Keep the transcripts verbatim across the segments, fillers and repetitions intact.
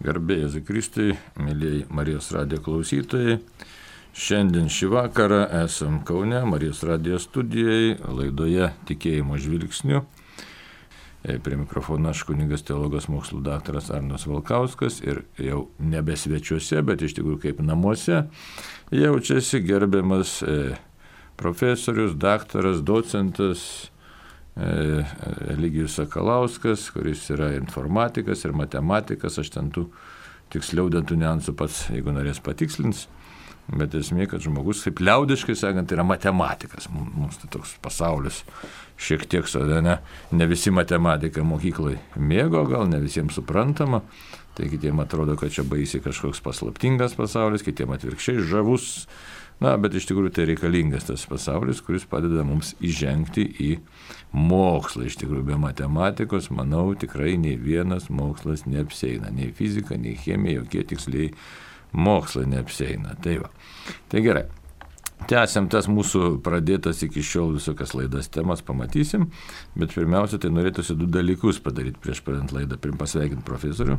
Garbė Jėzui Kristui, mėlyjei Marijos radijo klausytojai. Šiandien šį vakarą esam Kaune, Marijos radijo studijoje, laidoje Tikėjimo žvilgsniu. Prie mikrofono aš kunigas teologijos mokslų daktaras Arnas Valkauskas ir jau nebe svečiuose, bet iš tikrųjų kaip namuose jaučiasi gerbiamas profesorius, daktaras, docentas Eligijus Sakalauskas, kuris yra informatikas ir matematikas. Aš ten tų tiksliau dantų niuansų pats, jeigu norės, patikslins. Bet esmė, kad žmogus, kaip liaudiškai sakant, yra matematikas. Mums tai toks pasaulis šiek tiek, ne, ne visi matematiką mokyklai mėgo, gal ne visiems suprantama. Tai kitiem atrodo, kad čia baisiai kažkoks paslaptingas pasaulis, kitiem atvirkščiai žavus. Na, bet iš tikrųjų tai reikalingas tas pasaulis, kuris padeda mums įžengti į mokslą. Iš tikrųjų, be matematikos, manau, tikrai nei vienas mokslas neapsieina. Nei fizika, nei chemija, jokie tiksliai mokslai neapsieina. Tai va. Tai gerai. Tęsiam tas mūsų pradėtas iki šiol visokias laidas temas, pamatysim. Bet pirmiausia, tai norėtųsi du dalykus padaryti prieš pradant laidą. Pirm pasveikinti profesorių.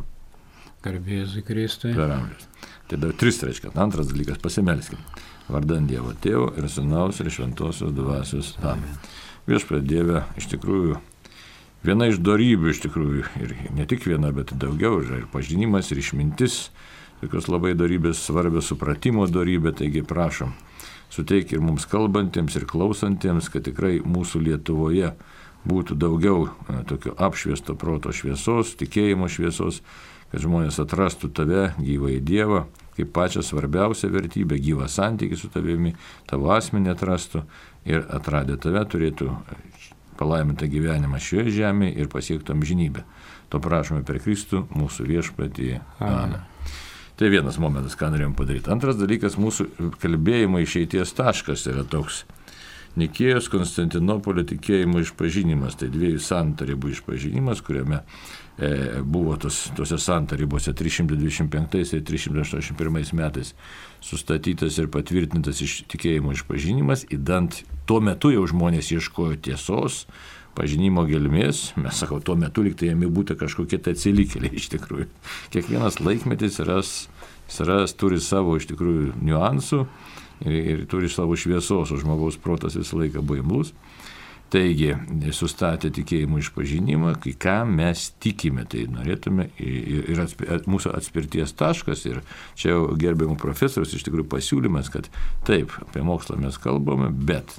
Garbė Jėzui Kristui. Per amžius. Tai dar tris reiškia. Antras dalykas, pasimelskime. Vardant Dievo Tėvo ir Sūnaus ir Šventosios Dvasios. Amen. Viešpatie Dieve, iš tikrųjų, viena iš dorybių, iš tikrųjų, ir ne tik viena, bet daugiau, ir pažinimas, ir išmintis, tokios labai dorybės svarbios, supratimo dorybė, taigi prašom, suteik ir mums kalbantiems ir klausantiems, kad tikrai mūsų Lietuvoje būtų daugiau tokio apšviesto proto šviesos, tikėjimo šviesos, kad žmonės atrastų tave, gyvąjį Dievą, kaip pačią svarbiausią vertybę, gyvą santykį su tavimi, tavo asmenį atrastų ir atradę tave turėtų palaimintą gyvenimą šioje žemėje ir pasiektų amžinybę. To prašome per Kristų, mūsų viešpatį. Amen. Tai vienas momentas, ką norėjom padaryti. Antras dalykas, mūsų kalbėjimo išeities taškas yra toks. Nikėjos Konstantinopolio tikėjimo išpažinimas, tai dviejų santarybų išpažinimas, kuriame e, buvo tos, tose santarybose trys šimtai dvidešimt penktais ir trys šimtai aštuoniasdešimt pirmais metais sustatytas ir patvirtintas iš tikėjimo išpažinimas, įdant tuo metu jau žmonės ieškojo tiesos, pažinimo gelmės, mes sakau, tuo metu lyg tai jame būtų kažkokie tai atsilikėliai iš tikrųjų. Kiekvienas laikmetis yra, yra, turi savo iš tikrųjų niuansų, Ir, ir turi savo šviesos, o žmogaus protas visą laiką buvo imlus. Taigi, sustatė tikėjimo išpažinimą, kai ką mes tikime, tai norėtume ir, ir atspir, mūsų atspirties taškas, ir čia jau gerbiamų profesorius iš tikrųjų pasiūlymas, kad taip, apie mokslą mes kalbame, bet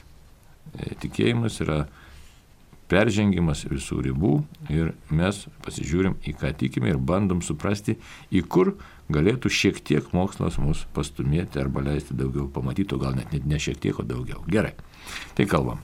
tikėjimas yra peržengimas visų ribų ir mes pasižiūrim, į ką tikime ir bandom suprasti, į kur galėtų šiek tiek mokslas mus pastumėti arba leisti daugiau pamatyti, o gal net ne šiek tiek, o daugiau. Gerai, tai kalbam.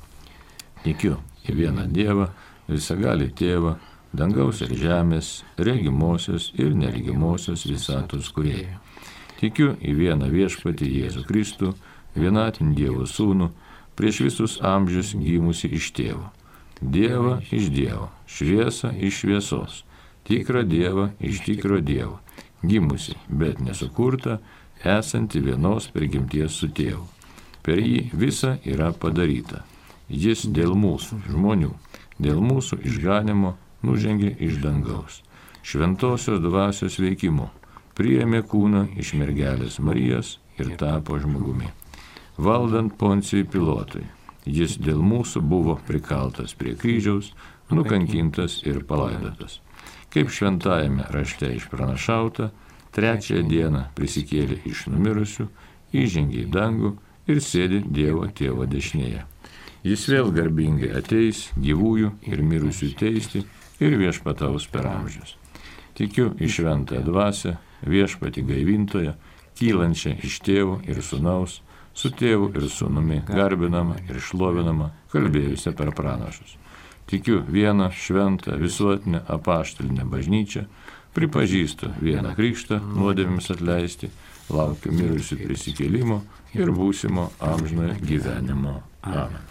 Tikiu į vieną Dievą, visagalį Tėvą, dangaus ir žemės, regimosios ir neregimosios visatos kūrėją. Tikiu į vieną viešpatį Jėzų Kristų, vienatinį Dievo Sūnų, prieš visus amžius gimusi iš Tėvo. Dievą iš Dievo, šviesą iš šviesos, tikrą Dievą iš tikro Dievo, gimusi, bet nesukurta, esanti vienos prigimties su Tėvu. Per jį visa yra padaryta. Jis dėl mūsų žmonių, dėl mūsų išganimo nužengė iš dangaus. Šventosios dvasios veikimu priėmė kūną iš mergelės Marijos ir tapo žmogumi. Valdant Poncijui Pilotui, jis dėl mūsų buvo prikaltas prie kryžiaus, nukankintas ir palaidotas. Kaip šventajame rašte išpranašauta, trečiąją dieną prisikėlė iš numirusių, įžengė į dangų ir sėdi Dievo Tėvo dešinėje. Jis vėl garbingai ateis gyvųjų ir mirusių teisti ir viešpataus per amžius. Tikiu į šventąją dvasią, viešpatį gaivintoją, kylančią iš Tėvo ir Sūnaus, su Tėvu ir Sūnumi garbinama ir šlovinama, kalbėjusią per pranašus. Tikiu vieną šventą visuotinę apaštalinę bažnyčią, pripažįstu vieną krikštą nuodėmėms atleisti, laukiu mirusių prisikėlimo ir būsimo amžinojo gyvenimo. Amen.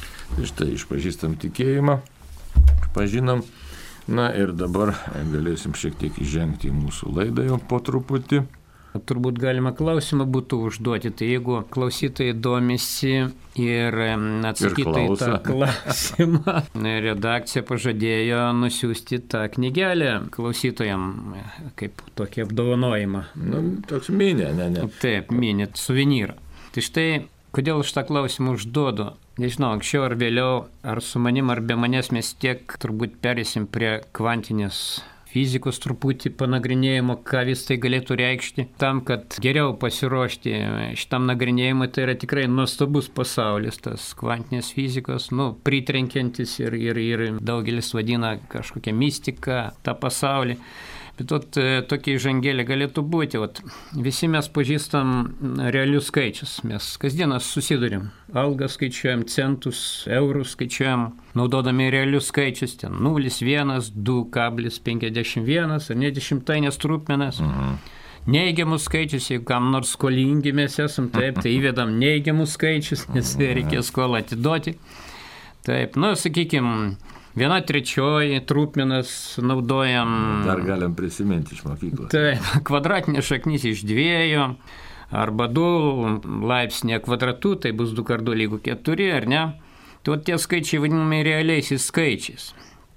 Štai išpažįstam tikėjimą, pažinom, na ir dabar galėsim šiek tiek įžengti į mūsų laidą jau po truputį. Turbūt galima klausimą būtų užduoti, tai jeigu klausytojai domisi ir atsakytų į tą klausimą, redakcija pažadėjo nusiųsti tą knygelę klausytojam kaip tokį apdovanojimą. Nu, toks minė, ne, ne. Taip, minė, suvenyrą. Tai štai, kodėl aš tą klausimą užduodu? Nežinau, anksčiau ar vėliau, ar su manim, ar be manęs mes tiek turbūt perėsim prie kvantinės fizikos truputį panagrinėjimo, ką vis tai galėtų reikšti. Tam, kad geriau pasiruošti šitam nagrinėjimui, tai yra tikrai nuostabus pasaulis, tas kvantinės fizikos, nu, pritrenkiantis ir, ir, ir daugelis vadina kažkokią mistiką tą pasaulį. Bet ot, tokia įžangėlė galėtų būti. Ot, visi mes pažįstam realius skaičius. Mes kasdieną susidurim. Algą skaičiuojam, centus, eurus skaičiuojam, naudodami realius skaičius. Ten nulis, vienas, du kablis penkiasdešimt vienas ar net dešimtainės trupmenas. Mhm. Neigiamus skaičius, jeigu kam nors skolingi mes esam, taip, tai įvedam neigiamus skaičius, nes reikės skolą atiduoti. Taip, nu, sakykime, viena trečioji trupmenas naudojam. Dar galim prisiminti iš mokyklos. Taip, kvadratinė šaknis iš dviejų, arba du laipsnė kvadratu, tai bus du kart du lygu keturi, ar ne? Tai tie skaičiai vadinami realiaisiais skaičiais.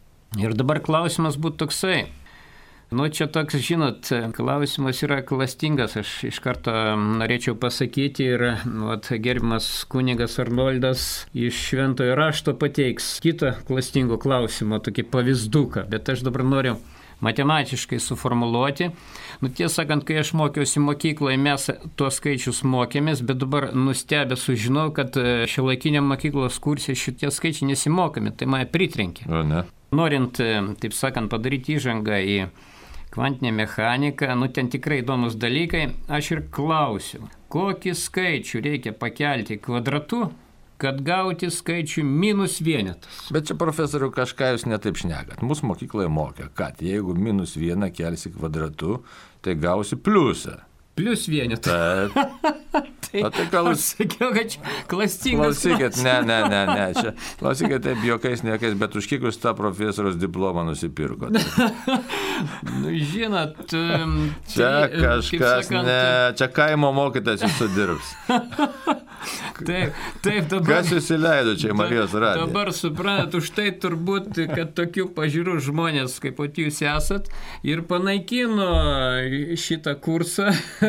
Ir dabar klausimas būtų toksai. Nu, čia toks, žinot, klausimas yra klastingas, aš iš karto norėčiau pasakyti ir vat, gerbiamas kunigas Arnoldas iš Šventojo rašto pateiks kitą klastingo klausimą, tokį pavyzduką, bet aš dabar noriu matematiškai suformuluoti. Nu, tiesą sakant, kai aš mokiausi mokykloje, mes tuos skaičius mokėmės, bet dabar nustebę sužinau, kad šiuolaikiniam mokyklos kurse šitie skaičiai nesimokami, tai mane pritrenkė. O ne? Norint, taip sakant, padaryti įžangą į kvantinė mechanika, nu ten tikrai įdomus dalykai, aš ir klausiu, kokį skaičių reikia pakelti kvadratu, kad gauti skaičių minus vienetas. Bet čia, profesoriu, kažką jūs netaip šnekat. Mūsų mokykloje mokė, kad jeigu minus vieną kelsi kvadratu, tai gausi pliusą. Plius vienetą. Taip. Tai, o tai gal aš sakiau, kad čia klastingas. Klausykit, ne, ne, ne, ne, čia. Klausykit, taip juokais, niekais, bet už kiek jūs tą profesoriaus diplomą nusipirkot? Nu, žinot, čia tai, kažkas, sakant, ne, čia kaimo mokytas jūs sudirbs. Taip, taip, dabar. Kas jūs įleido čia į Marijos radiją? Dabar suprantat, už tai turbūt, kad tokių pažiūrų žmonės, kaip jūs esat, ir panaikino šitą kursą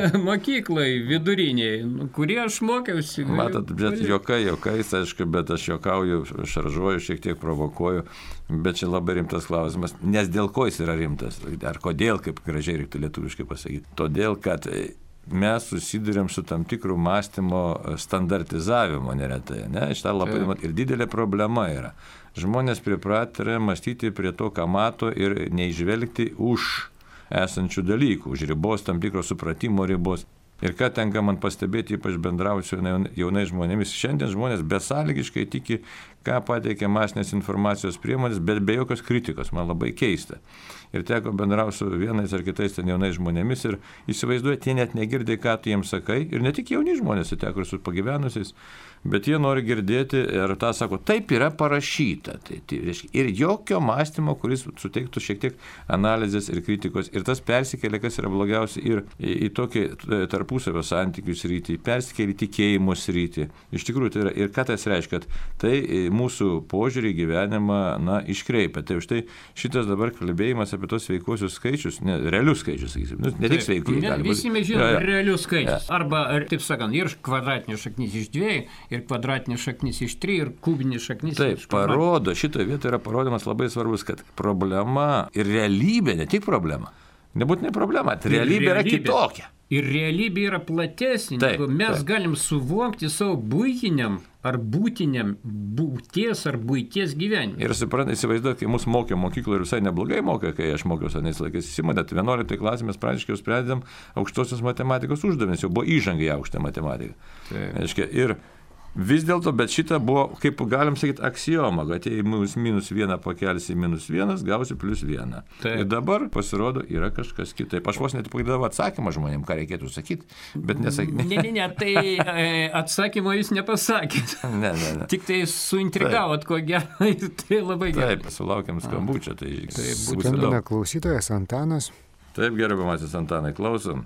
mokyklai viduriniai, kurį aš mokiausi. Matot, bet juokai, juokais, aišku, bet aš juokauju, šaržuoju, šiek tiek provokuoju, bet čia labai rimtas klausimas, nes dėl ko jis yra rimtas, ar kodėl, kaip gražiai reiktų lietuviškai pasakyti. Todėl, kad mes susidurėm su tam tikrų mąstymo standartizavimu neretai. Ne? Šitą labai ir didelė problema yra. Žmonės pripratę mąstyti prie to, ką mato ir neižvelgti už esančių dalykų, už ribos, tam tikro supratimo ribos. Ir ką tenka man pastebėti, ypač bendrausiu jaunai žmonėmis. Šiandien žmonės besąlygiškai tiki, ką pateikia masinės informacijos priemonės, bet be jokios kritikos. Man labai keista. Ir teko bendrausiu vienais ar kitais ten jaunais žmonėmis ir įsivaizduoja, tie net negirdė, ką tu jiems sakai. Ir ne tik jauni žmonės, teko ir su pagyvenusiais, bet jie nori girdėti ir tą sako, taip yra parašyta. Tai, tai, ir jokio mąstymo, kuris suteiktų šiek tiek analizės ir kritikos. Ir tas persikėlė, kas yra blogiausia, ir į, į tokį tarpusavio santykių sritį, persikėlė tikėjimo sritį. Iš tikrųjų, tai yra, ir ką tas reiškia, kad tai mūsų požiūrį į gyvenimą, na, iškreipia. Tai už tai šitas dabar kalbėjimas apie tos sveikuosius skaičius, ne, realius skaičius, sakysim, nu, ne tik sveikai. Ne, visi mes žinome realius skaičius. Ja. Arba, taip sakant, ir kvadratinė šaknis iš dviejų, ir kvadratinė šaknis iš trijų, ir kubinė šaknis taip, iš keturių. Parodo, šitoje vietoje yra parodymas labai svarbus, kad problema ir realybė, ne tik problema, nebūtinai problema, tai realybė, realybė yra kitokia. Ir realybė yra platesnė, negu mes taip. Galim suvokti savo buitiniam ar būtiniam būties ar buities gyvenimą. Ir suprantate, įsivaizduoju, kai mus mokė mokykloje ir visai neblogai mokė, kai aš mokiausi anais laikais įsimadė, tai vienuoliktoje klasėje mes praktiškai jau sprendėm aukštosios matematikos uždavinius, jau buvo įžanga į aukštą matematiką. Aiškia, ir vis dėlto, bet šita buvo, kaip galim sakyti, aksioma, kad jei minus vieną pakelsi minus vienas, gausi plus vieną. Taip. Ir dabar, pasirodo, yra kažkas kitaip. Aš vos net pagalvojau atsakymą žmonėm, ką reikėtų sakyti, bet nesakyti. Ne, ne, ne, tai atsakymo jūs nepasakėt. Ne, ne, ne. Tik tai suintrigavot, ko gero, tai labai gerai. Taip, sulaukėm skambučio. Tai skambina klausytojas Antanas. Taip, gerbiamasis Antanai, klausom.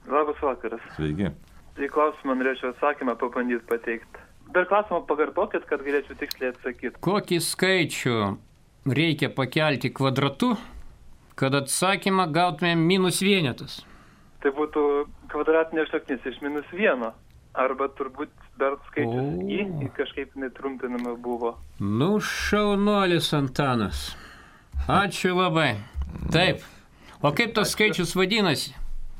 Labas vakaras. Sveiki. Į klausimą norėčiau atsakymą pabandyti pateikti. Dar klausimą pakartokit, kad galėčiau tiksliai atsakyti. Kokį skaičių reikia pakelti kvadratu, kad atsakymą gautumėm minus vienetas? Tai būtų kvadratinė šaknis iš minus vieno. Arba turbūt dar skaičius O. į kažkaip netrumpinama buvo. Nu, šaunuolis Antanas. Ačiū labai. Taip. O kaip tas skaičius vadinasi?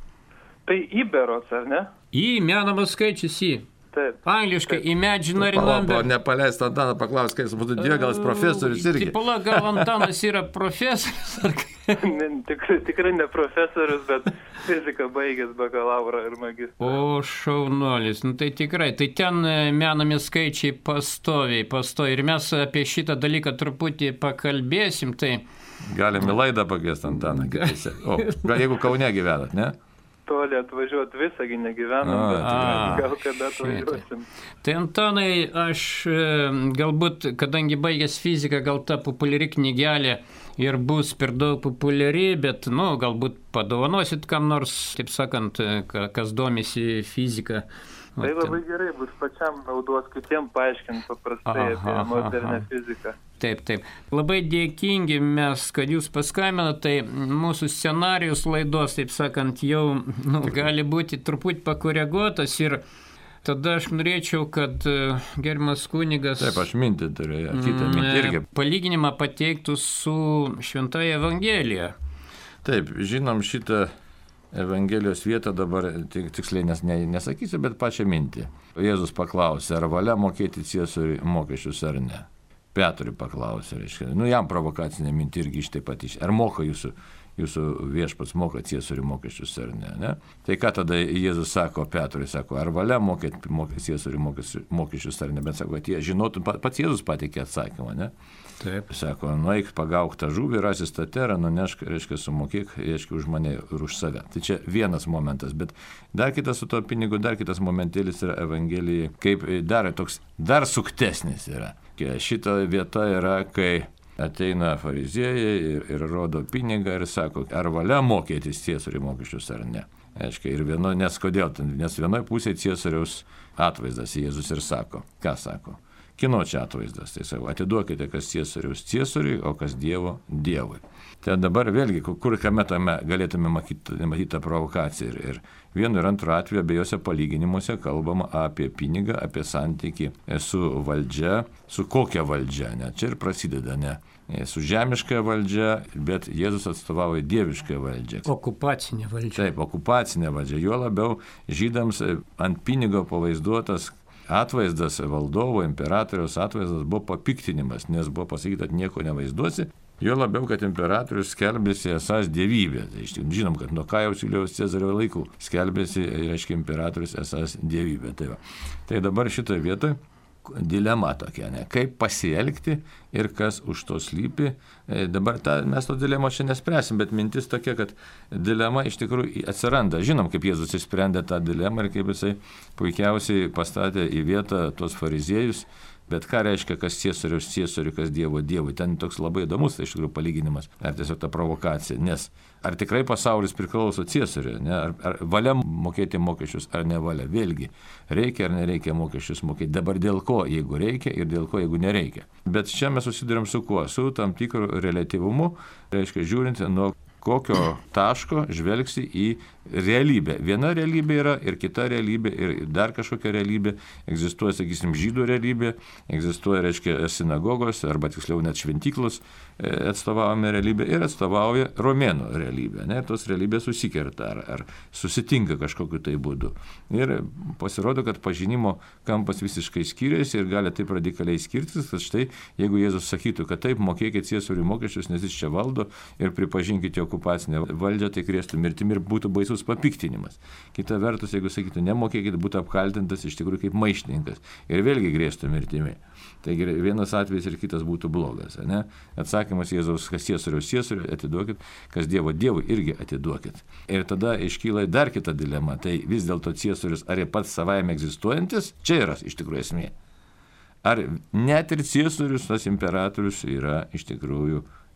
Tai įberos, ar ne? Į, menamas skaičius į. Taip. Angliškai imaginary Palauk, number. nepaleist Antaną, paklaus, kai jis būtų dėl, gal jis profesorius irgi. Tai pala, gal Antanas yra profesorius? Ar... Ne, tikrai, tikrai ne profesorius, bet fiziką baigęs bakalaurą ir magistrą. O, šaunuolis, nu tai tikrai, tai ten e, menami skaičiai pastoviai, pastoviai. Ir mes apie šitą dalyką truputį pakalbėsim, tai... Galime laidą pakviesti Antaną. O, gal jeigu Kaune gyvenat, ne? Toli atvažiuoti visągi negyvenam, A, bet tikrai. gal kada atvažiuosim. Tai Antanai, aš e, galbūt, kadangi baigęs fiziką, gal ta populiari knygelė ir bus per daug populiari, bet, nu, galbūt padovanosit kam nors, taip sakant, e, ka- kas domisi fiziką. Tai Vat, labai gerai bus pačiam naudos, kitiem paaiškinti paprastai Aha, apie modernę aha. fiziką. Taip, taip. Labai dėkingi mes, kad jūs paskambinote, tai mūsų scenarijus laidos, taip sakant, jau nu, gali būti truputį pakoreguotas ir tada aš norėčiau, kad e, gerbiamas kunigas Taip, aš mintį turiu, ja, kitą mintį irgi. e, palyginimą pateiktų su Šventąja Evangelija. Taip, žinom šitą Evangelijos vietą dabar, tik- tiksliai nes, ne, nesakysiu, bet pačią mintį. Jėzus paklausė, ar valia mokėti Ciesoriui mokesčius ar ne. Petrui paklausė, reiškia, nu jam provokacinė mintį irgi iš taip pat iš, ar moka jūsų, jūsų viešpats moka Ciesoriui mokesčius ar ne, ne. Tai ką tada Jėzus sako Petrui, sako, ar valia mokėti mokė, Ciesoriui mokesčius, mokesčius ar ne, bet sako, kad jie žinotų, pa- pats Jėzus pateikė atsakymą, ne. Taip. Sako, nueik pagauk tą žuvį, rasi staterą, nunešk, reiškia, sumokėk, reiškia, už mane ir už save. Tai čia vienas momentas, bet dar kitas su to pinigu, dar kitas momentėlis yra Evangelijai, kaip dar toks, dar suktesnis yra. Šita vieta yra, kai ateina fariziejai ir, ir rodo pinigą ir sako, ar valia mokėtis Ciesoriui mokesčius ar ne. Aiškiai, ir vieno, nes kodėl, nes vienoje pusėje Ciesoriaus atvaizdas Jėzus ir sako, ką sako. Kino čia atvaizdas, tai sako, atiduokite kas Ciesoriaus Ciesoriui, o kas Dievo Dievui. Tai dabar vėlgi, kur kame tame galėtume matyti, matyti tą provokaciją. Ir, ir vienu ir antru atveju abiejose palyginimuose kalbama apie pinigą, apie santykį su valdžia, su kokia valdžia, ne? Čia ir prasideda, ne? Su žemiška valdžia, bet Jėzus atstovauja dievišką valdžią. Okupacinė valdžia. Taip, okupacinė valdžia. Juo labiau žydams ant pinigo pavaizduotas atvaizdas valdovo, imperatoriaus atvaizdas buvo papiktinimas, nes buvo pasakyta, kad nieko nevaizduosi. Jo labiau, kad imperatorius skelbėsi esas dievybė. Tai iš tikrųjų žinom, kad nuo Kajaus Julijaus Cezario laikų skelbėsi, reiškia, imperatorius esas dievybė. Tai, va. Tai dabar šitoje vietoje dilema tokia, ne? Kaip pasielgti ir kas už to slypi. E, dabar ta, mes to dilemo čia nespręsim, bet mintis tokia, kad dilema iš tikrųjų atsiranda. Žinom, kaip Jėzus išsprendė tą dilemą ir kaip jisai puikiausiai pastatė į vietą tuos fariziejus. Bet ką reiškia, kas Ciesoriaus Ciesoriui, kas Dievo Dievui? Ten toks labai įdomus, tai iš tikrųjų palyginimas, ar tiesiog ta provokacija. Nes ar tikrai pasaulis priklauso Ciesoriui, ne? Ar, ar valia mokėti mokesčius, ar nevalia? Vėlgi, reikia ar nereikia mokesčius mokėti. Dabar dėl ko, jeigu reikia, ir dėl ko, jeigu nereikia. Bet čia mes susidurėm su kuo? Su tam tikru relativumu, reiškia, žiūrint nuo kokio taško žvelgsi į realybę. Viena realybė yra ir kita realybė ir dar kažkokia realybė. Egzistuoja, sakysim, žydų realybė, egzistuoja, reiškia, sinagogos arba tiksliau net šventyklos atstovaujame realybę ir atstovauja romėnų realybę. Ne? Ir tos realybės susikerta ar, ar susitinka kažkokiu tai būdu. Ir pasirodo, kad pažinimo kampas visiškai skiriasi ir gali taip radikaliai skirtis, kad štai jeigu Jėzus sakytų, kad taip mokėkite Ciesoriui mokesčius, nes jis čia valdo ir pripažinkite okupacinę valdžią, tai krėstų mirtimi ir būtų baisus papiktinimas. Kita vertus, jeigu sakytų, nemokėkite, būtų apkaltintas iš tikrųjų kaip maištininkas ir vėlgi grėstų mirtimi. Taigi vienas atvejis ir kitas būtų blogas. Ne? Atsakymas Jėzaus, kas Ciesoriaus Ciesoriui atiduokit, kas Dievo Dievui irgi atiduokit. Ir tada iškyla dar kita dilema. Tai vis dėlto Ciesorius ar pats savaime egzistuojantis, čia yra iš tikrųjų esmė. Ar net ir Ciesorius, tas imperatorius, yra iš tikrųjų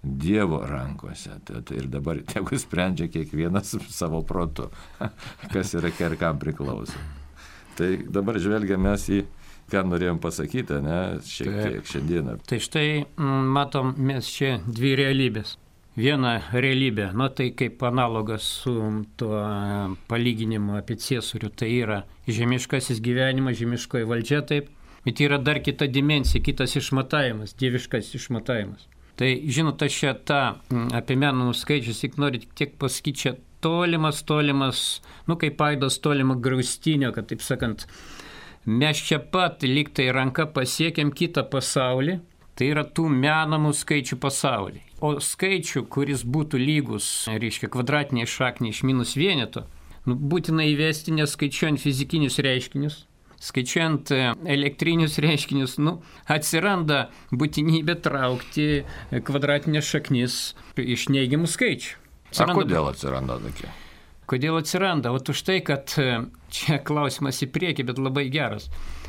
Dievo rankose. Tai, tai ir dabar tegu sprendžia kiekvienas savo protu, kas yra ir kam priklauso. Tai dabar žvelgiam mes į, ką norėjom pasakyti, ne, šiek tiek šiandieną. Tai štai matom mes čia dvi realybės. Viena realybė, nu tai kaip analogas su tuo palyginimu apie Ciesorių, tai yra žemiškasis gyvenimas, žemiškoji valdžia, taip, bet yra dar kita dimensija, kitas išmatavimas, dieviškas išmatavimas. Tai žinot, aš čia tą apie menamų skaičius, tik noriu tiek pasakyti, čia tolimas, tolimas, nu kaip aidas tolimo graustinio, kad taip sakant, mes čia pat lyg tai ranka pasiekėm kitą pasaulį, tai yra tų menamų skaičių pasaulį. O skaičių, kuris būtų lygus, reiškia, kvadratiniai šakniai iš minus vieneto, nu, būtina įvesti neskaičiuojant fizikinius reiškinius, skaičiuojant elektrinius reiškinius, nu, atsiranda būtinybė traukti kvadratinės šaknis iš neigiamų skaičių. Atsiranda... A kodėl atsiranda tokie? Kodėl atsiranda? O už tai, kad čia klausimas į priekį, bet labai geras.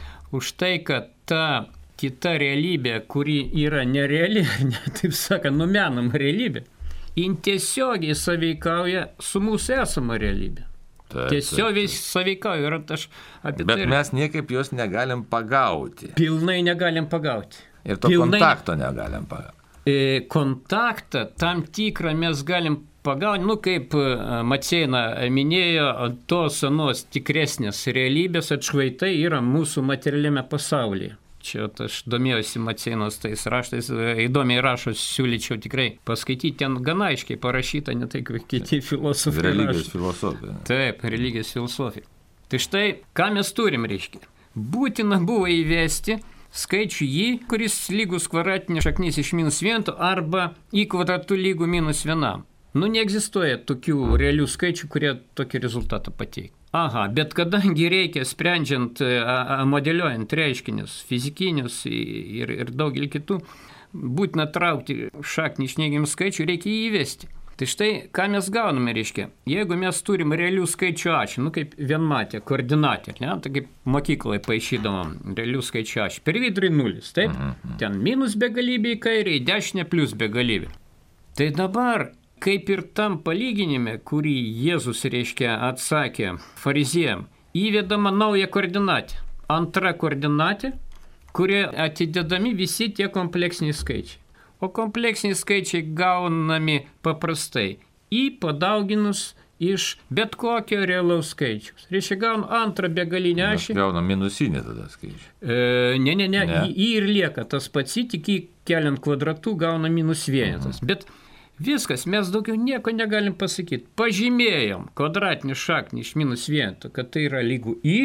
Už tai, kad ta kita realybė, kuri yra nereali, ne, taip sakant, numenama realybė, jin tiesiogiai sąveikauja su mūsų esama realybė. Taip, tiesiogiai taip, taip. Sąveikauja. Ir aš apie Bet tai... mes niekaip jos negalim pagauti. Pilnai negalim pagauti. Ir to Pilnai... kontakto negalim pagauti. E, kontaktą tam tikrą mes galim pagauti, nu kaip Maceina minėjo, tos senos tikresnės realybės atšvaitai yra mūsų materialiame pasaulyje. Čia aš domėjausi Maceinos tais raštais, įdomiai rašo, siūlyčiau tikrai paskaityti, ten gana aiškiai parašyta, ne tai kaip kiti filosofai. Religijos filosofija. Taip, religijos filosofija. Tai štai, ką mes turim, reiškia. Būtina buvo įvesti skaičių jį, kuris lygus kvadratinė šaknis iš minus vieno arba į kvadratų lygų minus vienam. Nu, neegzistuoja tokių realių skaičių, kurie tokį rezultatą pateikia. Aha, bet kadangi reikia sprendžiant, modeliuojant reiškinius, fizikinius ir, ir daugelį kitų, būtina traukti šaknį iš neigiamų skaičių, reikia jį įvesti. Tai štai, ką mes gauname, reiškia, jeigu mes turim realių skaičių ašį, nu kaip vienmatė, koordinatė, ne, tai kaip mokykloje paaišydavom realių skaičių ašį, per vidurį nulis, taip, ten minus begalybė į kairę, į dešinę plus begalybė. Tai dabar... Kaip ir tam palyginime, kurį Jėzus, reiškia, atsakė fariziejam, įvedama nauja koordinatė. Antra koordinatė, kurie atidedami visi tie kompleksiniai skaičiai. O kompleksiniai skaičiai gaunami paprastai į padauginus iš bet kokio realaus skaičiaus. Reiškia, gaunu antrą begalinę ašį. Gaunu minusinį tada skaičių. E, ne, ne, ne, ne. Į, į ir lieka tas pats, tik į keliant kvadratų gauna minus vienetas. Mhm. Bet viskas, mes daugiau nieko negalim pasakyti. Pažymėjom kvadratinį šaknį iš minus vieneto, kad tai yra lygu į,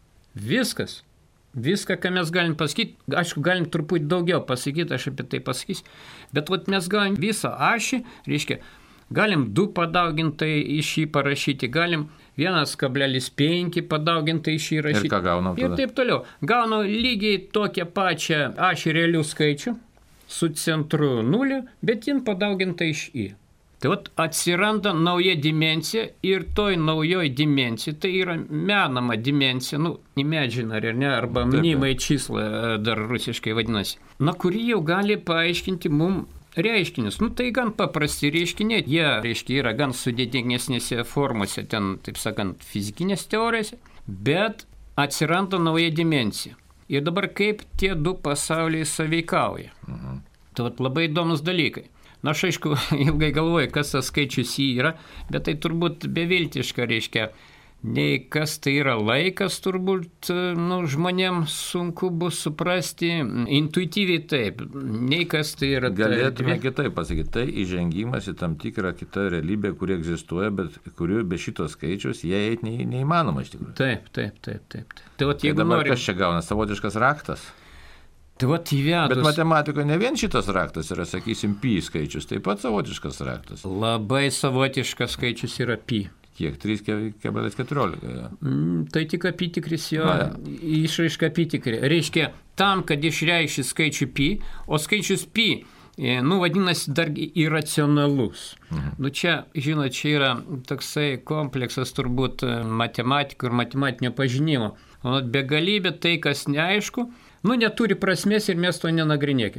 viskas. Viską, ką mes galim pasakyti, aišku, galim truputį daugiau pasakyti, aš apie tai pasakysiu, bet vat mes galim visą ašį, reiškia, galim du padaugintai iš jį parašyti, galim vienas kablelis penki padaugintai iš jį rašyti. Ir ką gaunam tada? Ir taip toliau. Gaunam lygiai tokią pačią ašį realių skaičių, su centru nuliu, bet jin padauginta iš į. Tai vat atsiranda nauja dimensija ir toj naujoj dimensija, tai yra menama dimensija, nu, imaginary, ne, arba mnimai čísla dar rusiškai vadinasi, na, kuri jau gali paaiškinti mum reiškinius. Nu, tai gan paprasti reiškiniai, jie, reiškia, yra gan sudėtingesnėse formose, ten, taip sakant, fizikinės teorijose, bet atsiranda nauja dimensija. Ir dabar kaip tie du pasauliai sąveikauja. Mhm. Tai vat labai įdomus dalykai. Na, aš aišku, ilgai galvoju, kas tas skaičius yra, bet tai turbūt beviltiška, reiškia, nei kas tai yra laikas, turbūt, nu, žmonėms sunku bus suprasti, intuityviai taip, nei kas tai yra. Galėtume tai, kitaip pasakyti, tai įžengimas į tam tikrą kitą realybę, kuri egzistuoja, bet kuriuo be šito skaičius jie eiti ne, neįmanoma iš tikrųjų. Taip, taip, taip, taip. Tai, vat, tai dabar nori... kas čia gauna, savotiškas raktas? Tai vat įvedus. Bet matematikoje ne vien šitas raktas yra, sakysim, pi skaičius, taip pat savotiškas raktas. Labai savotiškas skaičius yra pi. Kiek? trys kablelis keturiolika. Mm, tai tik apitikris jo, ja. Išraiška apitikri. Reiškia, tam, kad išreikšti skaičių pi, o skaičius pi, nu, vadinasi, dar iracionalus. Mhm. Nu, čia, žinot, čia yra toksai kompleksas turbūt matematikų ir matematinio pažinimo. O begalybė tai, kas neaišku, nu, neturi prasmės ir mes to nenagrinėkim.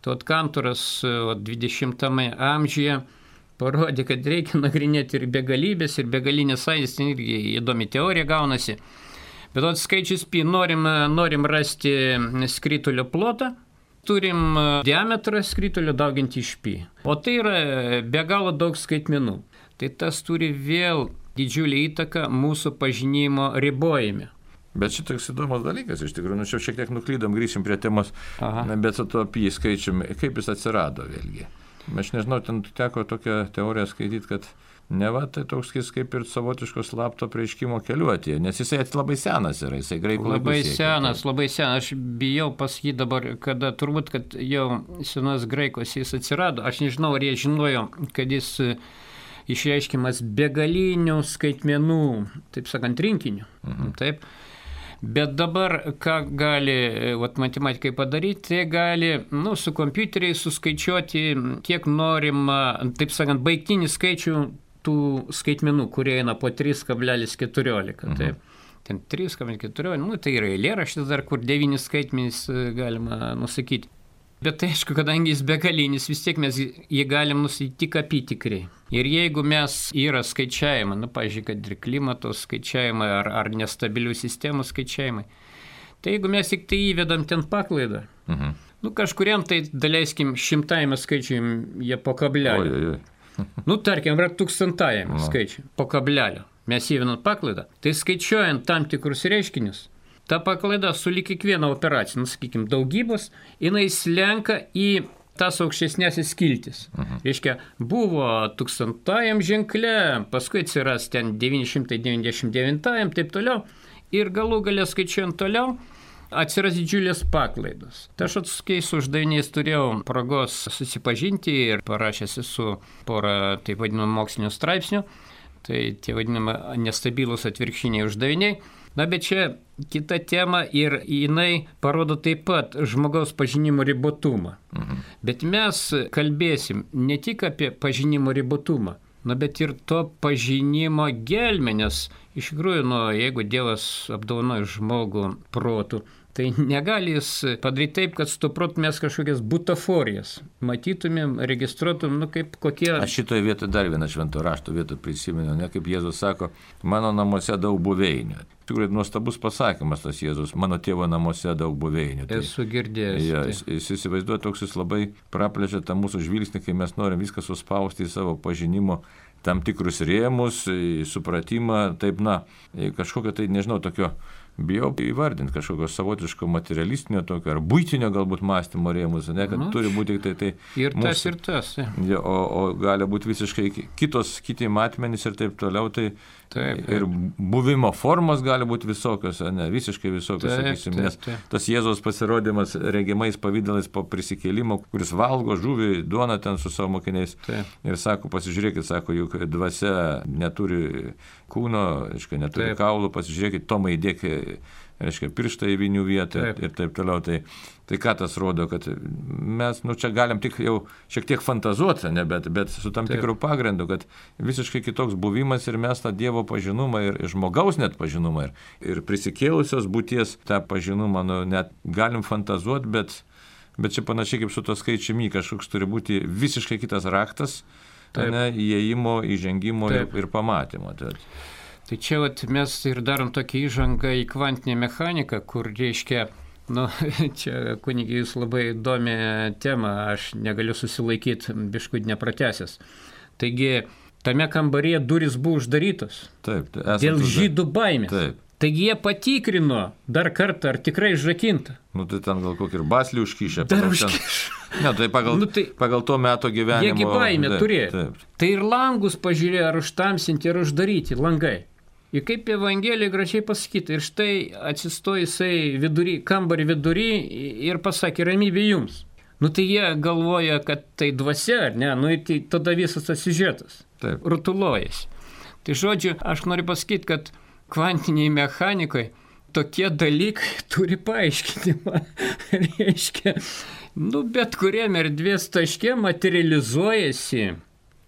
Tai Kantoras dvidešimtame amžiuje parodė, kad reikia nagrinėti ir begalybės, ir begalinės sąjungos, ten irgi įdomi teorija gaunasi. Bet vat skaičius pi, norim, norim rasti skritulio plotą, turim diametrą skritulio dauginti iš pi. O tai yra be galo daug skaitmenų. Tai tas turi vėl didžiulį įtaką mūsų pažinimo ribojime. Bet šitoks įdomus dalykas, iš tikrųjų, nu čia šiek tiek nuklydom, grįšim prie temos, Aha. bet su to pi skaičiumi, kaip jis atsirado vėlgi. Aš nežinau, ten teko tokią teoriją skaityti, kad neva tai toks kaip ir savotiškos slapto prieškimo keliu atėjo, nes jisai labai senas yra, jisai graikų laikų Labai siekia, senas, tai. labai senas. Aš bijau pasakyti dabar, kada turbūt, kad jau senas graikos jis atsirado. Aš nežinau, ar jie žinojo, kad jis išreiškiamas begalinių skaitmenų, taip sakant, rinkinių. Mhm. Taip. Bet dabar, ką gali vat, matematikai padaryti, tai gali nu, su kompiuteriai suskaičiuoti, kiek norim, taip sakant, baigtinį skaičių tų skaitmenų, kurie eina po trys kablelis keturiolika. Mhm. Taip. Ten trys kablelis keturiolika, nu, tai yra eilėraštis dar, kur devynis skaitmenys galima nusakyti. Bet tai, aišku, kadangi jis begalinis, vis tiek mes jį galim nusakyti tik apytikriai. Ir jeigu mes yra skaičiavimai, nu, pažiūrėk, kad ir klimato skaičiavimai ar, ar nestabilių sistemų skaičiavimai, tai jeigu mes tik tai įvedam ten paklaidą, mhm. nu, kažkuriam tai daleiskim šimtajame skaičiui jie po kablelio. Oi, oi, oi. Nu, tarkim, yra tūkstantajame skaičiui po kablelio. Mes įvedam paklaidą. Tai skaičiuojant tam tikrus reiškinius, ta paklaida sulig kiekvieną operaciją, nu, sakykime, daugybos, jinai slenka į tas aukštesnėsis skiltis. Mhm. Reiškia, buvo tūkstantajam ženkle, paskui atsiras ten devyni šimtai devyniasdešimt devintajam, taip toliau, ir galų galę skaičiuojant toliau, atsiras didžiulės paklaidos. Tai aš atskiais uždaviniais turėjau progos susipažinti ir parašęs esu porą, taip vadinamų, mokslinių straipsnių, tai tie vadinami nestabilūs atvirkštiniai uždaviniai. Na, bet čia kita tema ir jinai parodo taip pat žmogaus pažinimo ribotumą. Mhm. Bet mes kalbėsim ne tik apie pažinimo ribotumą, na, bet ir to pažinimo gelmę, nes iš tikrųjų, nu, jeigu Dievas apdovanoja žmogų protų, tai negali jis padaryti taip, kad su to protu mes kažkokias butaforijas matytumėm, registruotumėm, nu, kaip kokie... Aš šitoje vietoje dar vieną švento rašto vietą prisimenu, ne kaip Jėzus sako, mano namuose daug buveinių. Tikrai nuostabus pasakymas tas Jėzus, mano tėvo namuose daug buveinių. Tai, Esu girdėjęs. Ja, jis, jis įsivaizduoja toks, jis labai praplečia tą mūsų žvilgsnį, kai mes norim viską suspausti į savo pažinimo tam tikrus rėmus, supratimą, taip, na, kažkokio tai, nežinau, tokio, bijau įvardinti kažkokio savotiško materialistinio tokio, ar buitinio galbūt mąstymo rėmus, ne, kad nu, turi būti tai... tai ir tas, mūsų, ir tas. Ja. Ja, o, o gali būti visiškai kitos, kiti matmenys ir taip toliau, tai taip, ir buvimo formos gali būti visokios, ne, visiškai visokios, taip, sakysim, nes taip, taip. Tas Jėzaus pasirodymas regimais pavydalais po prisikėlimo, kuris valgo žuvį, duoną ten su savo mokiniais, taip. Ir sako, pasižiūrėkit, sako, juk dvasia neturi kūno, reiškia, neturi taip. Kaulų, pasižiūrėkit, Tomai įdėk, reiškia, pirštą į vinių vietą taip. Ir taip toliau. Tai, tai ką tas rodo, kad mes, nu, čia galim tik jau šiek tiek fantazuoti, ne, bet, bet su tam taip. Tikru pagrindu, kad visiškai kitoks buvimas ir mes tą Dievo pažinumą ir žmogaus net pažinumą ir, ir prisikėlusios būties tą pažinumą, nu, net galim fantazuoti, bet, bet čia panašiai kaip su to skaičiumi, kažkoks turi būti visiškai kitas raktas, ne, įėjimo, įžengimo ir, ir pamatymo. Tad. Tai čia vat, mes ir darom tokį įžangą į kvantinę mechaniką, kur reiškia, nu, čia kunigi jūs labai įdomi tema, aš negaliu susilaikyti, biškut nepratęsęs. Taigi, tame kambaryje durys buvo uždarytos. Taip, tai dėl žydų baimės. Taip. Taigi jie patikrino dar kartą, ar tikrai užrakinta. Nu, tai ten gal kokį ir baslį užkišę. Dar užkišę. Ne, tai pagal, nu, tai pagal to meto gyvenimo. Jiegi baimę turėjo. Tai ir langus pažiūrėjo, ar užtamsinti, ar uždaryti langai. Ir kaip Evangelijai gražiai pasakyti, ir štai atsistojo jisai vidury, kambarį vidury ir pasakė, ramybė jums. Nu tai jie galvoja, kad tai dvasia, ar ne, nu tai tada visas tas siužetas rutulojasi. Tai žodžiu, aš noriu pasakyti, kad kvantiniai mechanikai tokie dalykai turi paaiškinimą. Reiškia, nu bet kuriam erdvės taške materializuojasi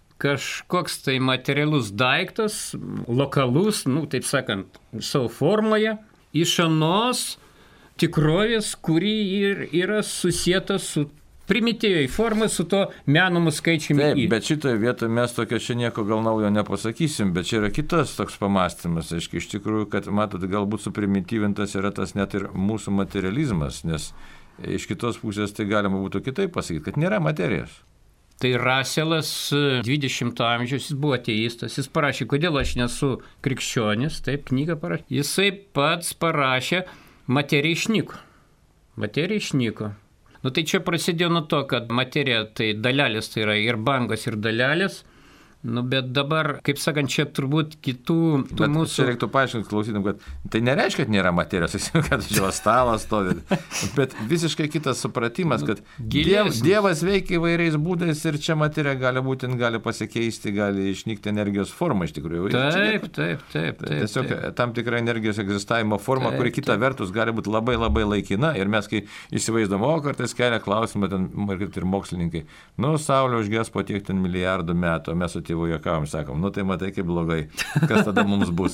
kažkoks tai materialus daiktas, lokalus, nu, taip sakant, savo formoje, iš anos tikrovės, kuri ir yra susieta su primityviai formai su to menamu skaičiumi. Taip, į. bet šitoje vietoje mes tokio čia nieko gal naujo nepasakysim, bet čia yra kitas toks pamastymas, aiškiai, iš tikrųjų, kad, matot, galbūt suprimityvintas yra tas net ir mūsų materializmas, nes iš kitos pusės tai galima būtų kitaip pasakyti, kad nėra materijos. Tai Raselas dvidešimto amžiaus, jis buvo ateistas, jis parašė, kodėl aš nesu krikščionis, taip, knygą parašė. Jisai pats parašė, materija išnyko. Materija išnyko. Nu tai čia prasidėjo nuo to, kad materija tai dalelės, tai yra ir bangos, ir dalelės. Nu, bet dabar, kaip sakant, čia turbūt kitų tų bet mūsų... Čia reiktų paaiškinti klausytum, kad tai nereiškia, kad nėra materijos, kad čia stalas stovi, bet visiškai kitas supratimas, kad diev, Dievas veikia įvairiais būdais ir čia materija gali būti, gali pasikeisti, gali išnykti energijos forma iš tikrųjų. Taip, taip, taip. taip Tiesiog taip. tam tikra energijos egzistavimo forma, taip, kuri kita taip. vertus gali būti labai labai laikina ir mes, kai įsivaizduom, o kartais kelia klausimą, ten ir mokslininkai, nu, Saulė užges po tiek ten milijardų metų, mes su tėvu juokavom, sakom, nu tai matai kaip blogai, kas tada mums bus.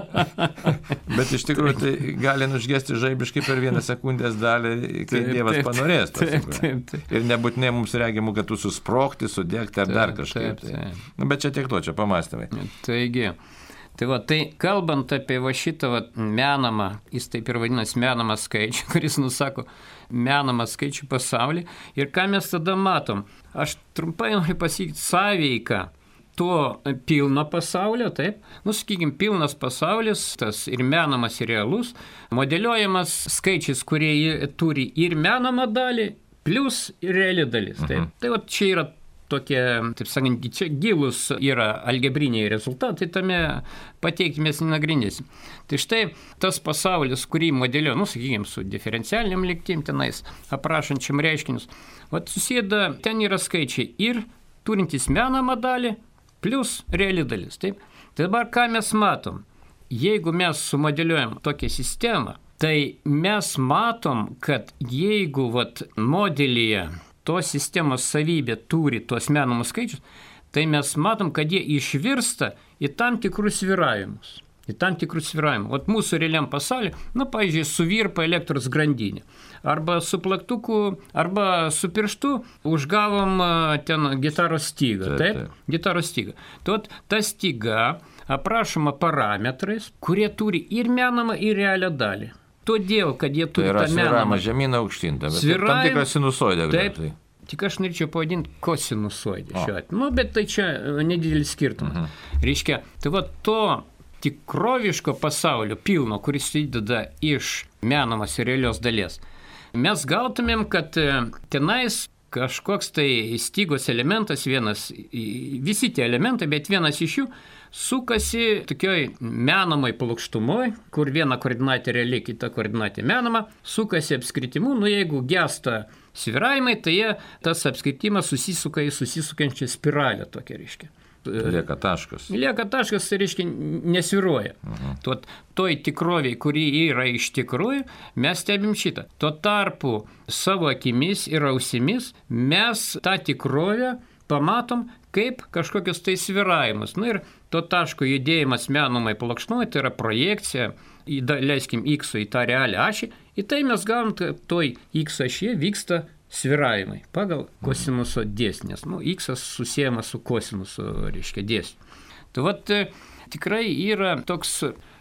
Bet iš tikrųjų tai gali užgesti žaibiškai per vieną sekundės dalį, kai taip, Dievas taip, panorės. Taip, taip, taip. Ir nebūtinai mums regimų, kad tu susprogti, sudegti ar taip, dar kažkaip. Taip, taip. Tai. Bet čia tiek to, čia pamastymai. Taigi, tai va, tai kalbant apie va šitą va, menamą, jis taip ir vadinasi menamą skaičių, kuris nusako menamą skaičių pasaulį. Ir ką mes tada matom? Aš trumpai noriu pasakyti sąveiką to pilno pasaulio, taip, nu, sakykime, pilnas pasaulis, tas ir menamas, ir realus, modeliuojamas skaičiais, kurie turi ir menamą dalį, plus ir reali dalis. Taip. Mhm. Tai va, čia yra tokie, taip sakant, čia gilus yra algebriniai rezultatai, tame pateikti mes nenagrinėsim. Tai štai tas pasaulis, kurį modeliuoja, nu, sakykime, su diferencialiniam lygtim tenais, aprašančiam reiškinius, va, susėda, ten yra skaičiai ir turintys menamą dalį, plus reali dalis. Taip. Tai dabar ką mes matom? Jeigu mes sumodeliuojam tokią sistemą, tai mes matom, kad jeigu vat, modelyje tos sistemos savybė turi tuos menamus skaičius, tai mes matom, kad jie išvirsta į tam tikrus svyravimus. Į tam tikrus svyravimus. Vat mūsų realiam pasaulyje, na, pavyzdžiui, suvirpa elektros grandinė. Arba su plaktuku, arba su pirštu užgavom ten gitaros stygą. Taip, taip. taip. Gitaros stygą. Tuot ta styga aprašoma parametrais, kurie turi ir menamą, ir realią dalį. Todėl, kad jie turi tai tą menamą. Žemyn aukštyn, bet tam tikrą sinusoidę. Taip, tai. Tik aš norėčiau pavadinti kosinusoidę šiuo atveju. Nu, bet tai čia nedidelis skirtumas. Mhm. Reiškia, tai va to tikroviško pasaulio pilno, kuris susideda iš menamos ir realios dalies, mes gautumėm, kad tenais kažkoks tai stygos elementas vienas, visi tie elementai, bet vienas iš jų sukasi tokioj menamai plokštumoj, kur viena koordinatė reali, kita koordinatė menama, sukasi apskritimu, nu jeigu gesta svyravimai, tai jie, tas apskritimas susisuka į susisukančią spiralę tokią reiškia. Lieka taškas. Lieka taškas, tai reiškia nesvyruoja. Uh-huh. Tuo, toj tikroviai, kuri yra iš tikrųjų, mes stebim šitą. Tuo tarpu savo akimis ir ausimis mes tą tikrovę pamatom kaip kažkokius tai svyravimus. Nu ir to taško judėjimas menamai plokštumai, tai yra projekcija, leiskim X į tą realią ašį, į tai mes gavom, kad toj X ašyje vyksta svyravimai pagal kosinuso dėsnės. Nu, X susiejamas su kosinuso, reiškia, dėsniu. Tai vat tikrai yra toks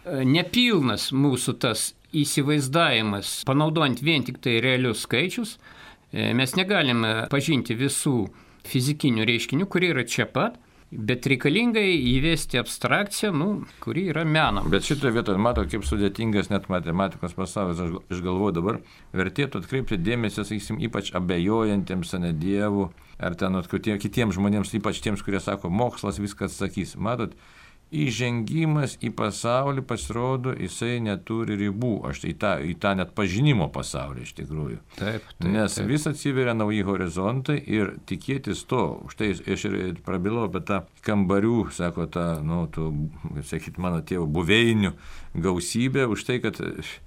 nepilnas mūsų tas įsivaizdavimas, panaudojant vien tik tai realius skaičius. Mes negalime pažinti visų fizikinių reiškinių, kurie yra čia pat, bet reikalingai įvesti abstrakciją, nu, kuri yra menama. Bet šitoje vietoje mato, kaip sudėtingas net matematikos pasaulis, aš galvoju dabar, vertėtų atkreipti dėmesį, sakysim, ypač abejojantiems ane Dievu, ar ten kitiems žmonėms, ypač tiems, kurie sako, mokslas viskas sakys. Matot, įžengimas į pasaulį pasirodo, jisai neturi ribų, aš tai į tą, į tą net pažinimo pasaulį iš tikrųjų. Taip, taip, Nes taip. vis atsiveria nauji horizontai ir tikėtis to, už tai aš ir prabilau apie tą kambarių, sako, tą, nu, tų, sakyt, mano tėvo buveinių gausybę, už tai, kad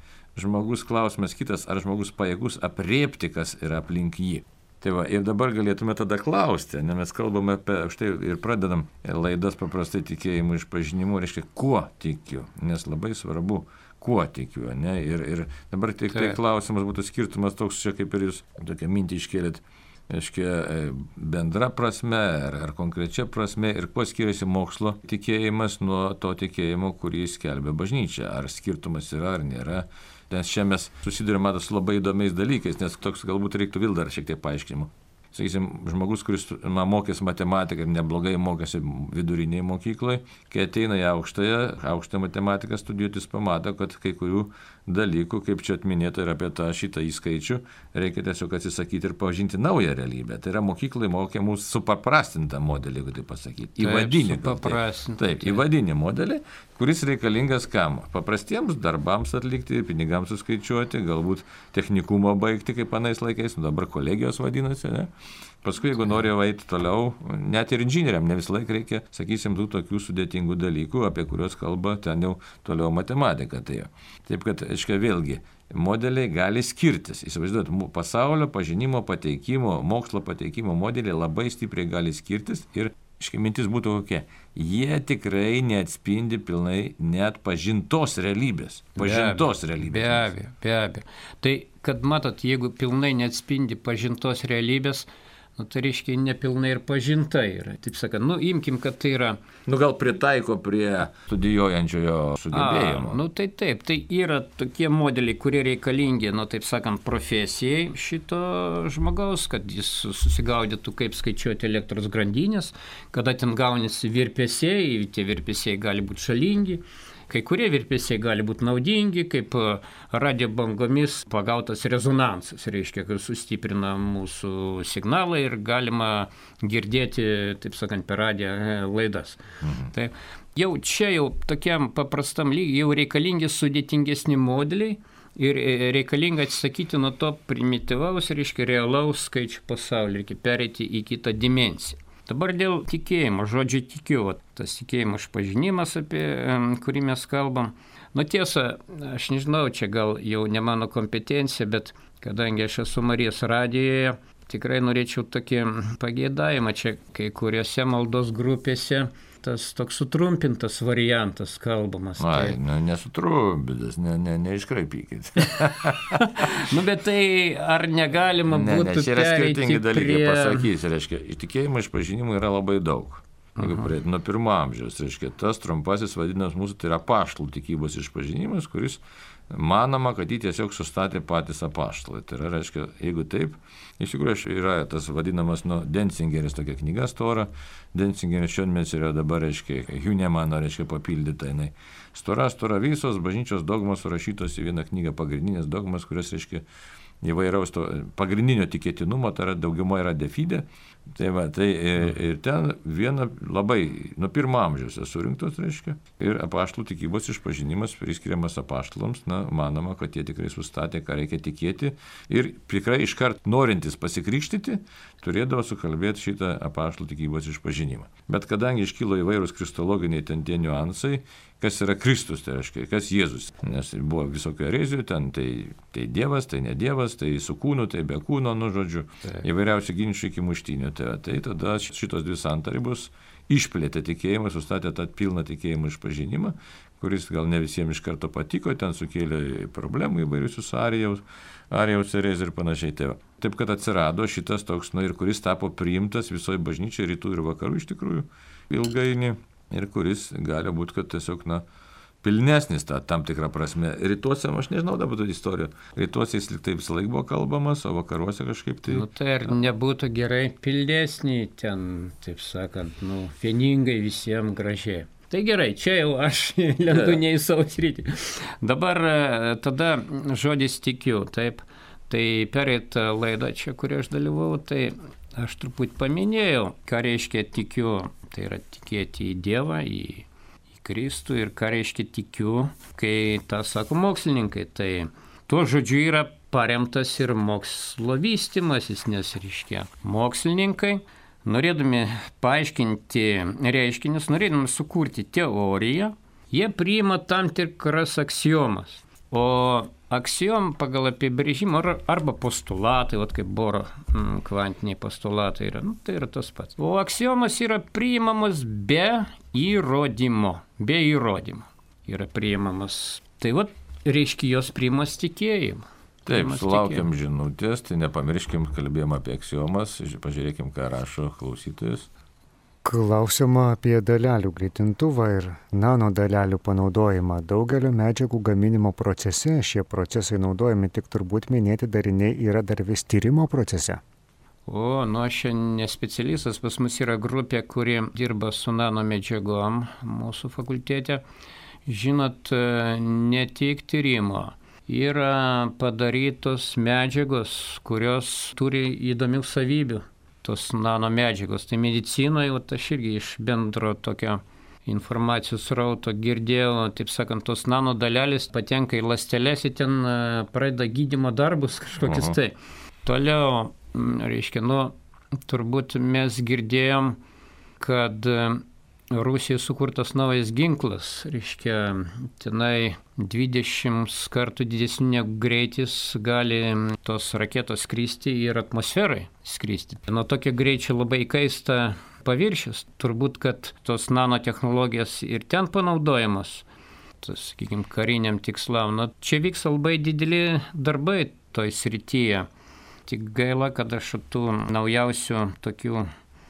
žmogus klausimas kitas, ar žmogus pajėgus apriepti, kas yra aplink jį. Tai va, ir dabar galėtume tada klausti, nes mes kalbame apie, štai ir pradedam laidas paprastai tikėjimų išpažinimu, reiškia, kuo tikiu, nes labai svarbu, kuo tikiu, ne, ir, ir dabar tik tai klausimas būtų skirtumas toks, čia kaip ir jūs tokią mintį iškėlėt, reiškia, bendra prasme ar, ar konkrečia prasme ir kuo skiriasi mokslo tikėjimas nuo to tikėjimo, kurį skelbia bažnyčia. Ar skirtumas yra ar nėra. Nes čia mes susidurime su labai įdomiais dalykais, nes toks galbūt reiktų vėl dar šiek tiek paaiškinimų. Sakysim, žmogus, kuris mokės matematiką ir neblogai mokėsi viduriniai mokykloje, kai ateina į aukštąją, aukštą matematiką studijuoti, jis pamato, kad kai kurių dalykų, kaip čia atminėta ir apie tą šitą įskaičių, reikia tiesiog atsisakyti ir pažinti naują realybę. Tai yra mokyklai mokė mūsų supaprastintą modelį, jeigu tai pasakyti. Įvadinį. Taip, taip, įvadinį modelį, kuris reikalingas kam? Paprastiems darbams atlikti, pinigams suskaičiuoti, galbūt technikumą baigti, kaip anais laikais, nu dabar kolegijos vadinasi, ne? Paskui, jeigu nori eiti toliau, net ir inžinieriam ne visą laiką reikia, sakysim, tų tokių sudėtingų dalykų, apie kuriuos kalba ten jau toliau matematika. Tai taip, kad, aiškiai, vėlgi, modeliai gali skirtis. Įsivaizduot, pasaulio pažinimo pateikimo, mokslo pateikimo modeliai labai stipriai gali skirtis ir, aiškiai, mintis būtų kokia. Jie tikrai neatspindi pilnai net pažintos realybės. Pažintos realybės. Be abejo, be abejo. Tai, kad matot, jeigu pilnai neatspindi pažintos realybės, nu, tai reiškia nepilnai ir pažinta yra. Taip sakant, nu, imkim, kad tai yra... Nu, gal pritaiko prie studijuojančiojo sugebėjimo. A, nu, tai taip, tai yra tokie modeliai, kurie reikalingi, nu, taip sakant, profesijai šito žmogaus, kad jis susigaudytų, kaip skaičiuoti elektros grandinės, kada ten gaunasi virpesiai, tie virpesiai gali būti žalingi. Kai kurie virpesiai gali būti naudingi, kaip radio bangomis pagautas rezonansas, reiškia, kad sustiprina mūsų signalą ir galima girdėti, taip sakant, per radiją laidas. Mhm. Tai jau čia jau tokiam paprastam lygiai jau reikalingi sudėtingesni modeliai ir reikalinga atsisakyti nuo to primityvaus, reiškia, realaus skaičių pasaulio, reikia pereiti į kitą dimensiją. Dabar dėl tikėjimo, žodžio tikiu, tas tikėjimo išpažinimas, apie kurį mes kalbam. Nu tiesa, aš nežinau, čia gal jau ne mano kompetencija, bet kadangi aš esu Marijos radijoje, tikrai norėčiau tokį pageidavimą čia kai kuriuose maldos grupėse. Tas toks sutrumpintas variantas kalbamas. Ai, ne, nesutrumpintas, ne, ne, neiškraipykit. Nu, bet tai ar negalima ne, būtų ne, čia yra skirtingi dalykai prie... pasakys. Reiškia, tikėjimo išpažinimų yra labai daug. Jeigu pradėti nuo pirmo amžiaus, reiškia, tas trumpasis vadinamas mūsų, tai yra apaštalų tikybos išpažinimas, kuris manoma, kad jį tiesiog sustatė patys apaštalai. Tai yra, reiškia, jeigu taip, iš tikrųjų yra tas vadinamas, nu, Denzingeris, tokia knyga stora, Denzingeris šionmės yra dabar, reiškia, Hünemano, reiškia, papildyta, jinai stora, stora visos bažnyčios dogmos surašytos į vieną knygą, pagrindinės dogmas, kurios, reiškia, įvairaus to pagrindinio tikėtinumo, tai yra dauguma yra defide. Tai, va, tai ir, ir ten viena labai, nuo pirmo amžiaus surinktos, reiškia, ir apaštalų tikybos išpažinimas priskiriamas apaštalams, na, manoma, kad jie tikrai sustatė, ką reikia tikėti, ir tikrai iškart norintis pasikrikštyti, turėdavo sukalbėti šitą apaštalų tikybos išpažinimą. Bet kadangi iškilo įvairūs kristologiniai ten tie niuansai, kas yra Kristus, tai reiškia, kas Jėzus, nes buvo visokio erezijų, ten tai, tai Dievas, tai ne Dievas, tai su kūnu, tai be kūno, nu žodžiu, įvairiausių ginčių iki muštynių. Tai, tai tada šitos dvi santarybos išplėtė tikėjimą, sustatė tą pilną tikėjimą išpažinimą, kuris gal ne visiems iš karto patiko, ten sukėlė problemų įvairius su Arijaus, Arijaus erezijų ir panašiai. Tai, taip, kad atsirado šitas toks, nu, ir kuris tapo priimtas visoje bažnyčioje rytų ir vakarų iš tikrųjų ilgainiui. Ir kuris gali būti, kad tiesiog, na, pilnesnis ta, tam tikrą prasme. Rytuose, aš nežinau dabar tų istorijų, rytuose jis taip visą laiką buvo kalbamas, o vakaruose kažkaip tai... Nu tai ar nebūtų gerai pilnesnį ten, taip sakant, nu, vieningai visiems gražiai. Tai gerai, čia jau aš lendu ne į savo sritį. Dabar tada žodis tikiu, taip. Tai pereitą laidą čia, kurį aš dalyvau, tai aš truputį paminėjau, ką reiškia tikiu. Tai yra tikėti į Dievą, į, į Kristų ir ką reiškia tikiu, kai tą sako mokslininkai. Tai tuo žodžiu yra paremtas ir mokslo vystymasis, nes reiškia mokslininkai, norėdami paaiškinti reiškinius, norėdami sukurti teoriją, jie priima tam tikras aksiomas. O aksiom pagal apibrėžimą arba postulatai, vat kaip Boro mm, kvantiniai postulatai yra, nu, tai yra tas pats. O aksiomas yra priimamas be įrodymo, be įrodymo yra priimamas. Tai vat reiškia jos priimas tikėjimą. Taip, sulaukiam žinutės, tai nepamirškim, kalbėjom apie aksiomas, pažiūrėkim, ką rašo klausytojus. Klausiama apie dalelių greitintuvą ir nanodalelių panaudojimą. Daugelio medžiagų gaminimo procese šie procesai naudojami, tik turbūt minėti dariniai yra dar vis tyrimo procese. O, nu aš ne specialistas, pas mus yra grupė, kuri dirba su nanomedžiagom mūsų fakultete. Žinot, ne tik tyrimo. Yra padarytos medžiagos, kurios turi įdomių savybių. Tos nanomedžiagos. Tai medicinoje, o aš irgi iš bendro tokio informacijos rauto girdėjau, taip sakant, tos nanodalelės patenka į ląsteles ir ten pradeda gydymo darbus kažkokius. Tai. Toliau, reiškia, nu, turbūt mes girdėjom, kad Rusijai sukurtas naujas ginklas, reiškia, tenai dvidešimt kartų didesnį negu greitis gali tos raketos skristi ir atmosferai skristi. Nuo tokio greičio labai kaista paviršius. Turbūt, kad tos nanotechnologijos ir ten panaudojamos, tas, sakykime, kariniam tikslam. Nu, čia vyks labai dideli darbai toj srityje. Tik gaila, kad aš tų naujausių tokių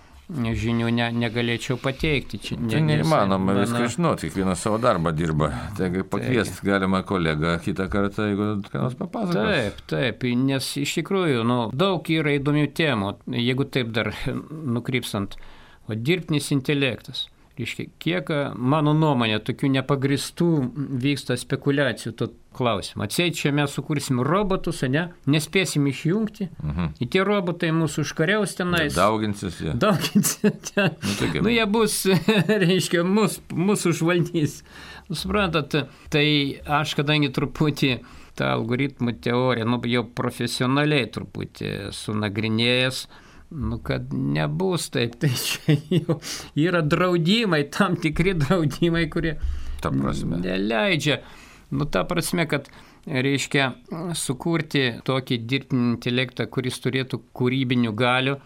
žinių ne, negalėčiau pateikti. Čia tai neįmanoma mano... viską žinoti, kiekvienas savo darbą dirba. Taigi pakviesti taip. Galima kolegą kitą kartą, jeigu ką nors papasakos. Taip, taip, nes iš tikrųjų nu, daug yra įdomių temų, jeigu taip dar nukrypstant. O dirbtinis intelektas. Reiškia, kiek, mano nuomonė, tokių nepagristų vyksta spekulacijų to klausimą. Atseit, čia mes sukursim robotus, ne? Nespėsim išjungti. Uh-huh. Ir tie robotai mūsų užkariaus tenais. Dauginsis jie. Dauginsis ten. Nu, tai nu, jie bus, reiškia, mus, mūsų užvaldys. Suprantat, tai aš kadangi truputį tą algoritmų teoriją, nu, jau profesionaliai truputį sunagrinėjęs, nu, kad nebus taip, tai čia jau yra draudimai, tam tikri draudimai, kurie ta prasme neleidžia. Nu, ta prasme, kad reiškia sukurti tokį dirbtinį intelektą, kuris turėtų kūrybinių galių,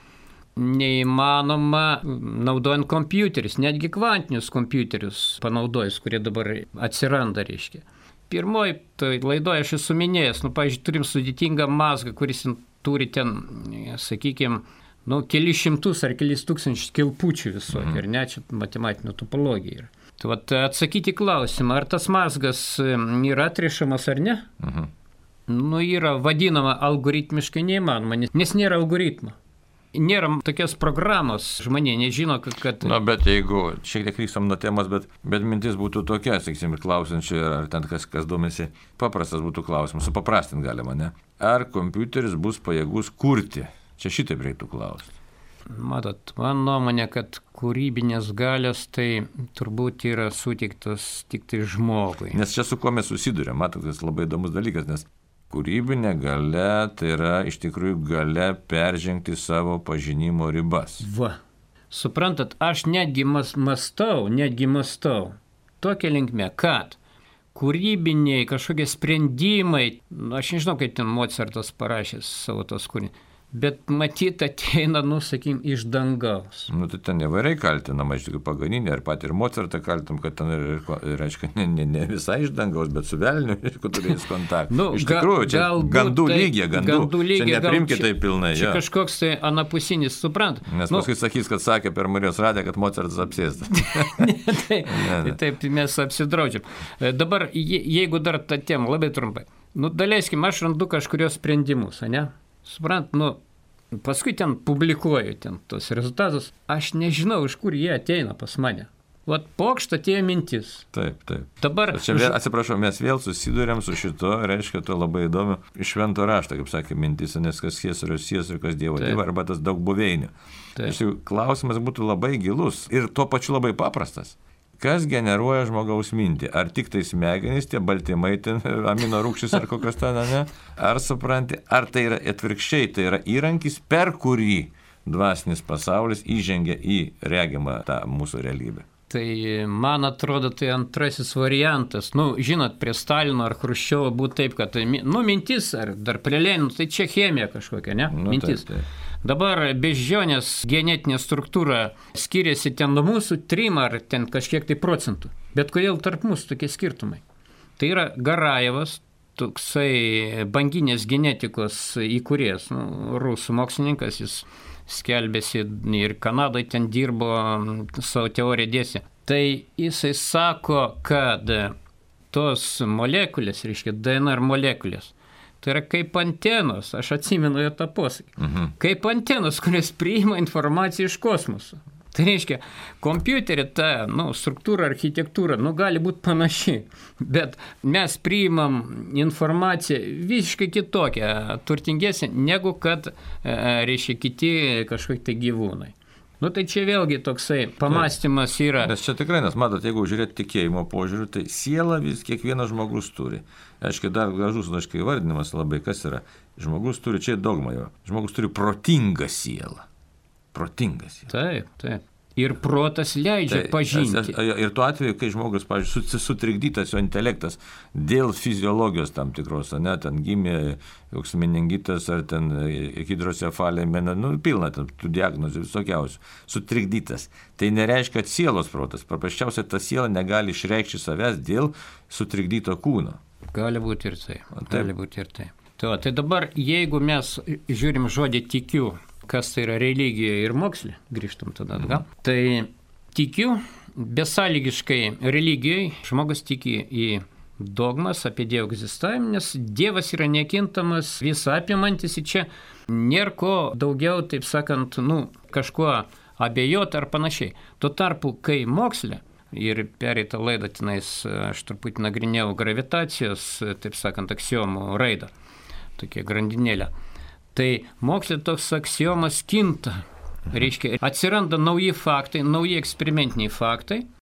neįmanoma naudojant kompiuterius, netgi kvantinius kompiuterius panaudojus, kurie dabar atsiranda, reiškia. Pirmoji tai laidoje aš esu minėjęs, nu, pavyzdžiui, turim sudėtingą mazgą, kuris turi ten, sakykime, nu, kelis šimtus ar kelis tūkstančius kilpučių visokių, ir ne, čia matematinė topologija yra. Tai vat, atsakyti klausimą, ar tas mazgas yra atrišamas ar ne, uh-huh. nu, yra vadinama algoritmiškai neįmanoma, nes nėra algoritmo. Nėra tokios programos, žmonė nežino, kad... kad... Na, bet jeigu, šiek tiek krykstam nuo temos, bet, bet mintis būtų tokia, sakysim, ir klausančiai, ar ten kas, kas domisi, paprastas būtų klausimas, supaprastinti galima, ne? Ar kompiuteris bus pajėgus kurti? Čia šitaip reiktų klausti. Matot, man nuomonė, kad kūrybinės galios tai turbūt yra suteiktos tik tai žmogui. Nes čia su kuo mes susidurėm, matot, tas labai įdomus dalykas, nes kūrybinė galia tai yra iš tikrųjų galia peržengti savo pažinimo ribas. Va, suprantat, aš netgi mas, mastau, netgi mastau tokia linkme, kad kūrybiniai kažkokie sprendimai, aš nežinau, kaip ten Mozartas parašęs savo tos kūrinius, bet matyt ateina, nu, sakykim, iš dangaus. Nu, tai ten įvairiai kaltinama, iš tikrųjų Paganinį, ar pat ir Mozartą kaltinam, kad ten, reiškia, ne, ne, ne visai iš dangaus, bet su velniu, aišku, turėjus kontaktą. Nu, iš tikrųjų, čia gandų tai, lygiai, gandų. gandų lygiai, čia neprimkite tai pilnai. Čia, čia kažkoks tai anapusinis, suprant. Nes nu, paskui sakys, kad sakė per Marijos radiją, kad Mozartas apsėstas. ne, tai, ne, ne. Taip, mes apsidraudžiam. Dabar, jeigu dar tą temą, labai trumpai, nu, daleiskim, aš randu kažkurios sprendimus, ne? Suprant, nu, paskui ten publikuoju ten tos rezultatus, aš nežinau, iš kur jie ateina pas mane. Vat pokšt atėjo mintis. Taip, taip. Dabar... Čia vėl, atsiprašau, mes vėl susidurėm su šito, reiškia, to labai įdomu, iš švento rašto, kaip sakė mintis, nes kas Ciesorius Ciesorius, kas Dievo Dievo, arba tas daug buveinių. Iš tikrųjų, klausimas būtų labai gilus ir tuo pačiu labai paprastas. Kas generuoja žmogaus mintį? Ar tik tai smegenys, tie baltymai, ten, amino rūgštis ar kokios ten, ne? Ar supranti, ar tai yra atvirkščiai, tai yra įrankis, per kurį dvasinis pasaulis įžengia į regimą tą mūsų realybę? Tai man atrodo, tai antrasis variantas. Nu, žinot, prie Stalino ar Chruščiovo būtų taip, kad, nu, mintis, ar dar prie Lenino, tai čia chemija kažkokia, ne? Nu, mintis. Taip, taip. Dabar beždžionės genetinė struktūra skiriasi ten nuo mūsų trim ar ten kažkiek tai procentų. Bet kodėl tarp mūsų tokie skirtumai? Tai yra Garajevas, toksai banginės genetikos įkūrėjas, nu, rusų mokslininkas, jis skelbėsi ir Kanadoje ten dirbo, savo teoriją dėsi. Tai jisai sako, kad tos molekulės, reiškia D N R molekulės, tai yra kaip antenos, aš atsimenu jo tą posakį, mhm. kaip antenos, kurios priima informaciją iš kosmoso. Tai reiškia, kompiuterį ta nu, struktūra, architektūra nu, gali būti panaši, bet mes priimam informaciją visiškai kitokią, turtingesnę, negu kad, reiškia, kiti kažkokie tai gyvūnai. Nu tai čia vėlgi toksai pamastymas yra. Nes čia tikrai, nes matot, jeigu žiūrėti tikėjimo požiūriu, tai siela vis kiekvienas žmogus turi. Aiškiai, dar gražus, aiškiai, vardinimas labai, kas yra. Žmogus turi, čia dogma jo, žmogus turi protingą sielą. Protingas. Taip, taip. Ir protas leidžia tai, pažinti. Ir tuo atveju, kai žmogus, pavyzdžiui, sutrikdytas jo intelektas dėl fiziologijos tam tikros, ne, ten gimė joks meningitas ar ten hidrocefalija, nu, pilna ten tų diagnozių visokiausių, sutrikdytas. Tai nereiškia, kad sielos protas, paprasčiausiai ta siela negali išreikšti savęs dėl sutrikdyto kūno. Gali būti ir tai. Gali būti ir tai. Tai, tai dabar, jeigu mes žiūrim žodį tikiu, kas tai yra religija ir mokslė, grįžtam tada atgal. Mhm. Tai tikiu, besąlygiškai religijai žmogus tiki į dogmas apie Dievo egzistavimą, nes Dievas yra nekintamas, visą apimantis ir čia nėra ko daugiau, taip sakant, nu, kažkuo abejoti ar panašiai. Tuo tarpu, kai mokslė, ir pereitą laidą tenais aš truputį nagrinėjau gravitacijos, taip sakant, aksiomų raidą, tokia grandinėlė. Tai mokslė toks aksiomas kinta. Reiškia, atsiranda nauji faktai, nauji eksperimentiniai faktai.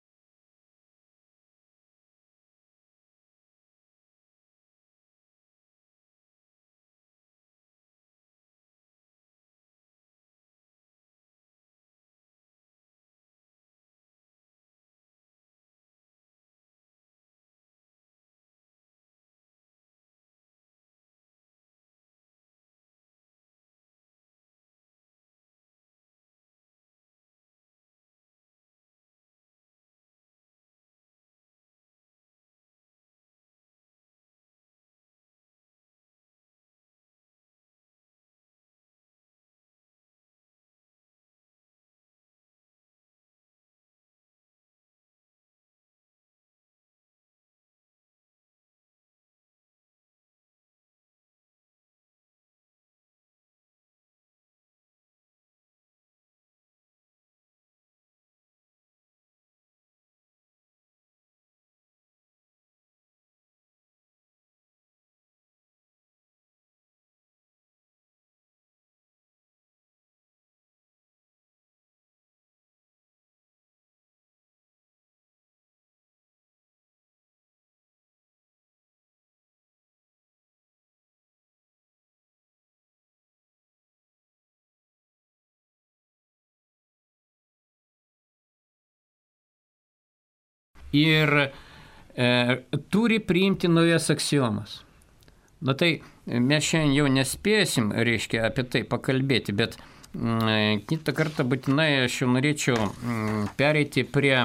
Ir e, turi priimti naujas aksiomas. Na tai mes šiandien jau nespėsim, reiškia, apie tai pakalbėti, bet mm, kitą kartą būtinai aš jau norėčiau mm, pereiti prie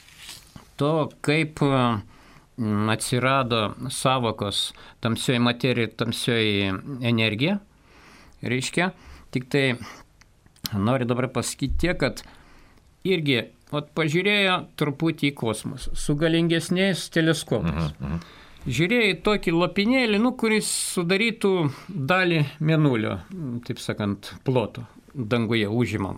to, kaip mm, atsirado savokos tamsioji materija ir tamsioji energija. Reiškia, tik tai noriu dabar pasakyti tiek, kad irgi ot, pažiūrėjo truputį į kosmosą su galingesniais teleskopais. Uh -huh. Žiūrėjo į tokį lopinėlį, nu, kuris sudarytų dalį mėnulio, taip sakant, ploto danguje užimam.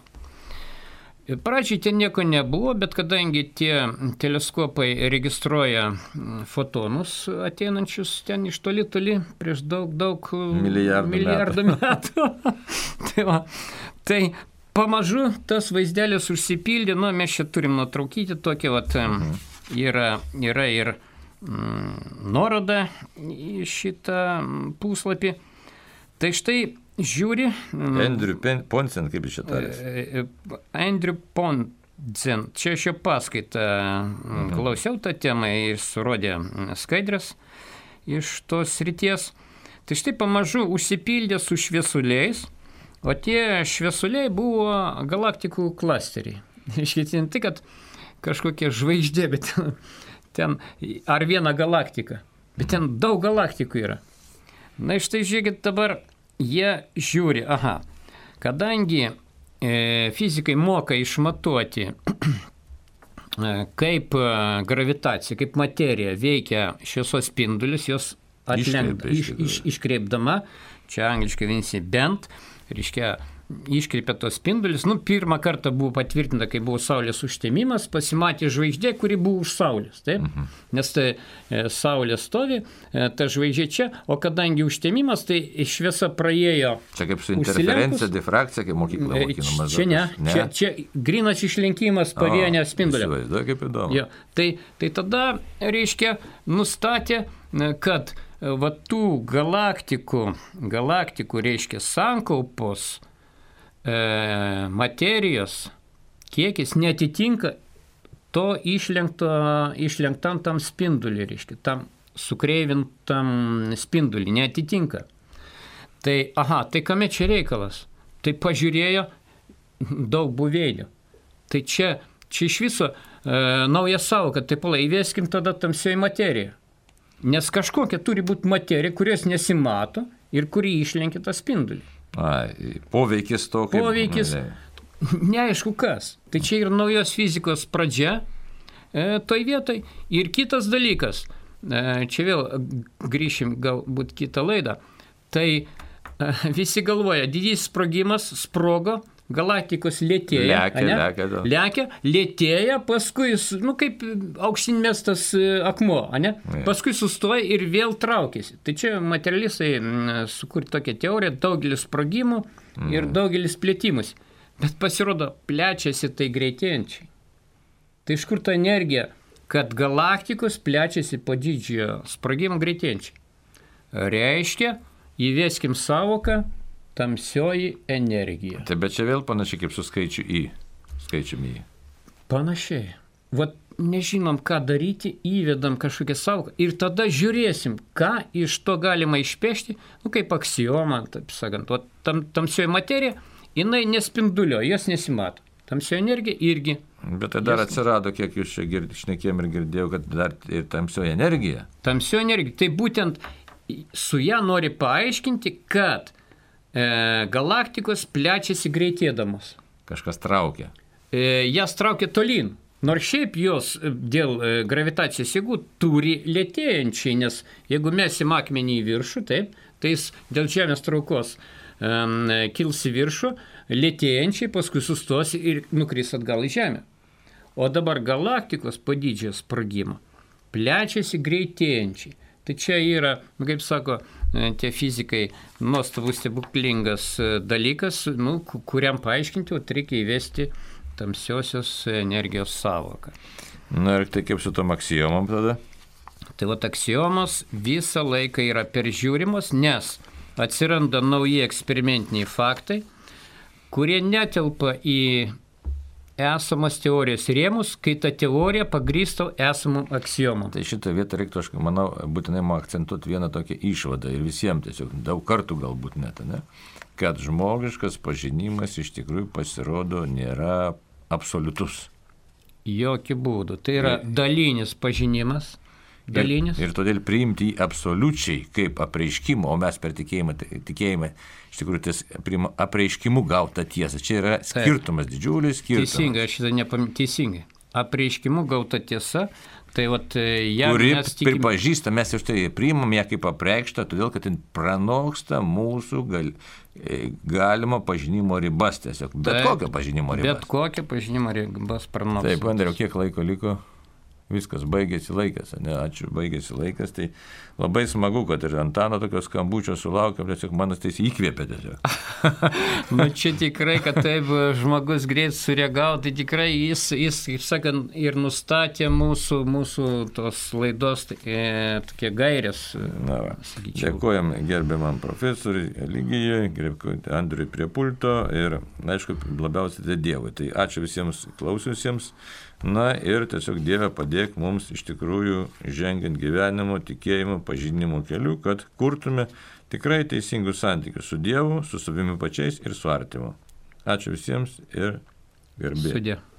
Pradžiai ten nieko nebuvo, bet kadangi tie teleskopai registruoja fotonus ateinančius ten iš toli toli prieš daug, daug milijardų, milijardų metų. tai, va, tai pamažu tas vaizdelis užsipildė, nu, mes čia turim nutraukyti tokį, vat, mhm. yra, yra ir mm, nuoroda į šitą puslapį. Tai štai žiūri. Andrew Pontzen, kaip iš čia tarės? Andrew Pontzen. Čia aš jo paskaitą mhm. klausiau tą temą ir surodė skaidrės iš tos srities. Tai štai pamažu užsipildė su šviesuliais, o tie šviesuliai buvo galaktikų klasteriai. Iškėtin tai, kad kažkokia žvaigždė, bet ten ar viena galaktika. Bet ten daug galaktikų yra. Na iš tai žiūrėkit, dabar jie žiūri, aha, kadangi e, fizikai moka išmatuoti, e, kaip gravitacija, kaip materija veikia šviesos spindulius, jos atlenka, iš, iš, iškreipdama, čia angliškai vienisi bent, reiškia, iškreipia tos spindulius. Nu, pirmą kartą buvo patvirtinta, kai buvo Saulės užtemimas, pasimatė žvaigždė, kuri buvo už Saulės. Taip? Mhm. Nes tai e, Saulė stovi, e, ta žvaigždė čia, o kadangi užtemimas, tai šviesa praėjo. Čia kaip su interferencija, difrakcija, kaip mokykla mokinama. Čia ne, ne. Čia, čia grinas išlenkimas pavienė spindulio. Įsivaizduoju, kaip įdomu. Jo, tai, tai tada, reiškia, nustatė, kad va tų galaktikų, galaktikų, reiškia, sankaupos materijos kiekis netitinka to išlenkto, išlenktam tam spinduliui, reiškia, tam sukreivintam spinduliui, netitinka. Tai, aha, tai kame čia reikalas? Tai pažiūrėjo daug buveinių. Tai čia, čia iš viso e, nauja savoka, tai pala, įveskim tada tamsioji materija. Nes kažkokia turi būti materija, kurios nesimato ir kuri išlenkia tą spindulį. Ai, poveikis to, kaip... Poveikis, neaišku kas. Tai čia yra naujos fizikos pradžia e, toj vietoj. Ir kitas dalykas, e, čia vėl grįšim galbūt kitą laidą, tai e, visi galvoja, didysis sprogimas sprogo, galaktikos lėtėja, lekia, lekia, lekia, lėtėja, paskui, nu kaip aukštinmestas akmuo, ane? Paskui sustoja ir vėl traukėsi. Tai čia materialistai sukurti tokią teoriją, daugelis sprogimų ir daugelis plėtimus. Bet pasirodo, plečiasi tai greitėjančiai. Tai iš kur ta energija, kad galaktikos plečiasi po didžiojo sprogimo greitėjančiai? Reiškia, įveskim savoką, tamsioji energija. Tai bet čia vėl panašiai kaip su skaičiu į. Skaičiumi į. Panašiai. Vat nežinom, ką daryti, įvedam kažkokią savoką ir tada žiūrėsim, ką iš to galima išpešti, nu kaip aksioma, taip sakant. Vat tam, tamsioji materija, jinai nespindulio, jos nesimato. Tamsioji energija irgi. Bet tai dar jos... atsirado, kiek jūs čia gird, šnekėjom ir girdėjau, kad dar ir tamsioji energija. Tamsioji energija. Tai būtent su ją nori paaiškinti, kad galaktikos plečiasi greitėdamos. Kažkas traukia. E, jas traukia tolyn. Nors šiaip jos dėl gravitacijos jėgų turi lėtėjančiai, nes jeigu mesim akmenį į viršų, taip, tai jis dėl žemės traukos um, kils į viršų, lėtėjančiai, paskui sustos ir nukris atgal į žemę. O dabar galaktikos po didžiojo sprogimo plečiasi greitėjančiai. Tai čia yra, kaip sako tie fizikai, nuostabus stebuklingas dalykas, nu, kuriam paaiškinti, o reikia įvesti tamsiosios energijos savoką. Na ir tai kaip su tom aksiomom tada? Tai vat aksiomos visą laiką yra peržiūrimos, nes atsiranda nauji eksperimentiniai faktai, kurie netelpa į esamas teorijos rėmus, kai ta teorija pagrįsta esamam aksiomam. Tai šitą vietą reiktų, aš manau, būtinai man akcentuoti vieną tokią išvadą ir visiems tiesiog daug kartų galbūt net, ne? Kad žmogiškas pažinimas iš tikrųjų pasirodo nėra absoliutus. Jokių būdų. Tai yra dalinis pažinimas. Dalinis. Ir, ir todėl priimti jį absoliučiai kaip apreiškimą, o mes per tikėjimą, tikėjimą iš tikrųjų ties apreiškimu gautą tiesą. Čia yra skirtumas, Taip. Didžiulis skirtumas. Teisingai, aš šitą nepam... Teisingai. Apreiškimu gauta tiesa, tai vat ją kuri mes tikime... pripažįsta, mes iš tai priimam ją kaip apreikštą, todėl kad jin pranoksta mūsų gal, galimo pažinimo ribas tiesiog. Bet Taip. Kokio pažinimo ribas. Bet kokio pažinimo ribas pranoksta. Taip, Andriau, kiek laiko liko? Viskas, baigėsi laikas, ne, ačiū, baigėsi laikas, tai labai smagu, kad ir Antano tokios skambučio sulaukėm, tiesiog manas tai įkvėpė tiesiog. Nu čia tikrai, kad taip žmogus greit sureagavo, tai tikrai jis, jis kaip sakant, ir nustatė mūsų, mūsų tos laidos e, tokie gairės. Na, va. Dėkojam gerbiamam profesoriui Eligijui, dėkojam Andriui prie pulto ir, aišku, labiausiai tai Dievui. Tai ačiū visiems klausiusiems. Na ir tiesiog Dieve padėk mums iš tikrųjų žengiant gyvenimo, tikėjimo, pažinimo keliu, kad kurtume tikrai teisingus santykius su Dievu, su savimi pačiais ir su artimu. Ačiū visiems ir garbė. Sudė.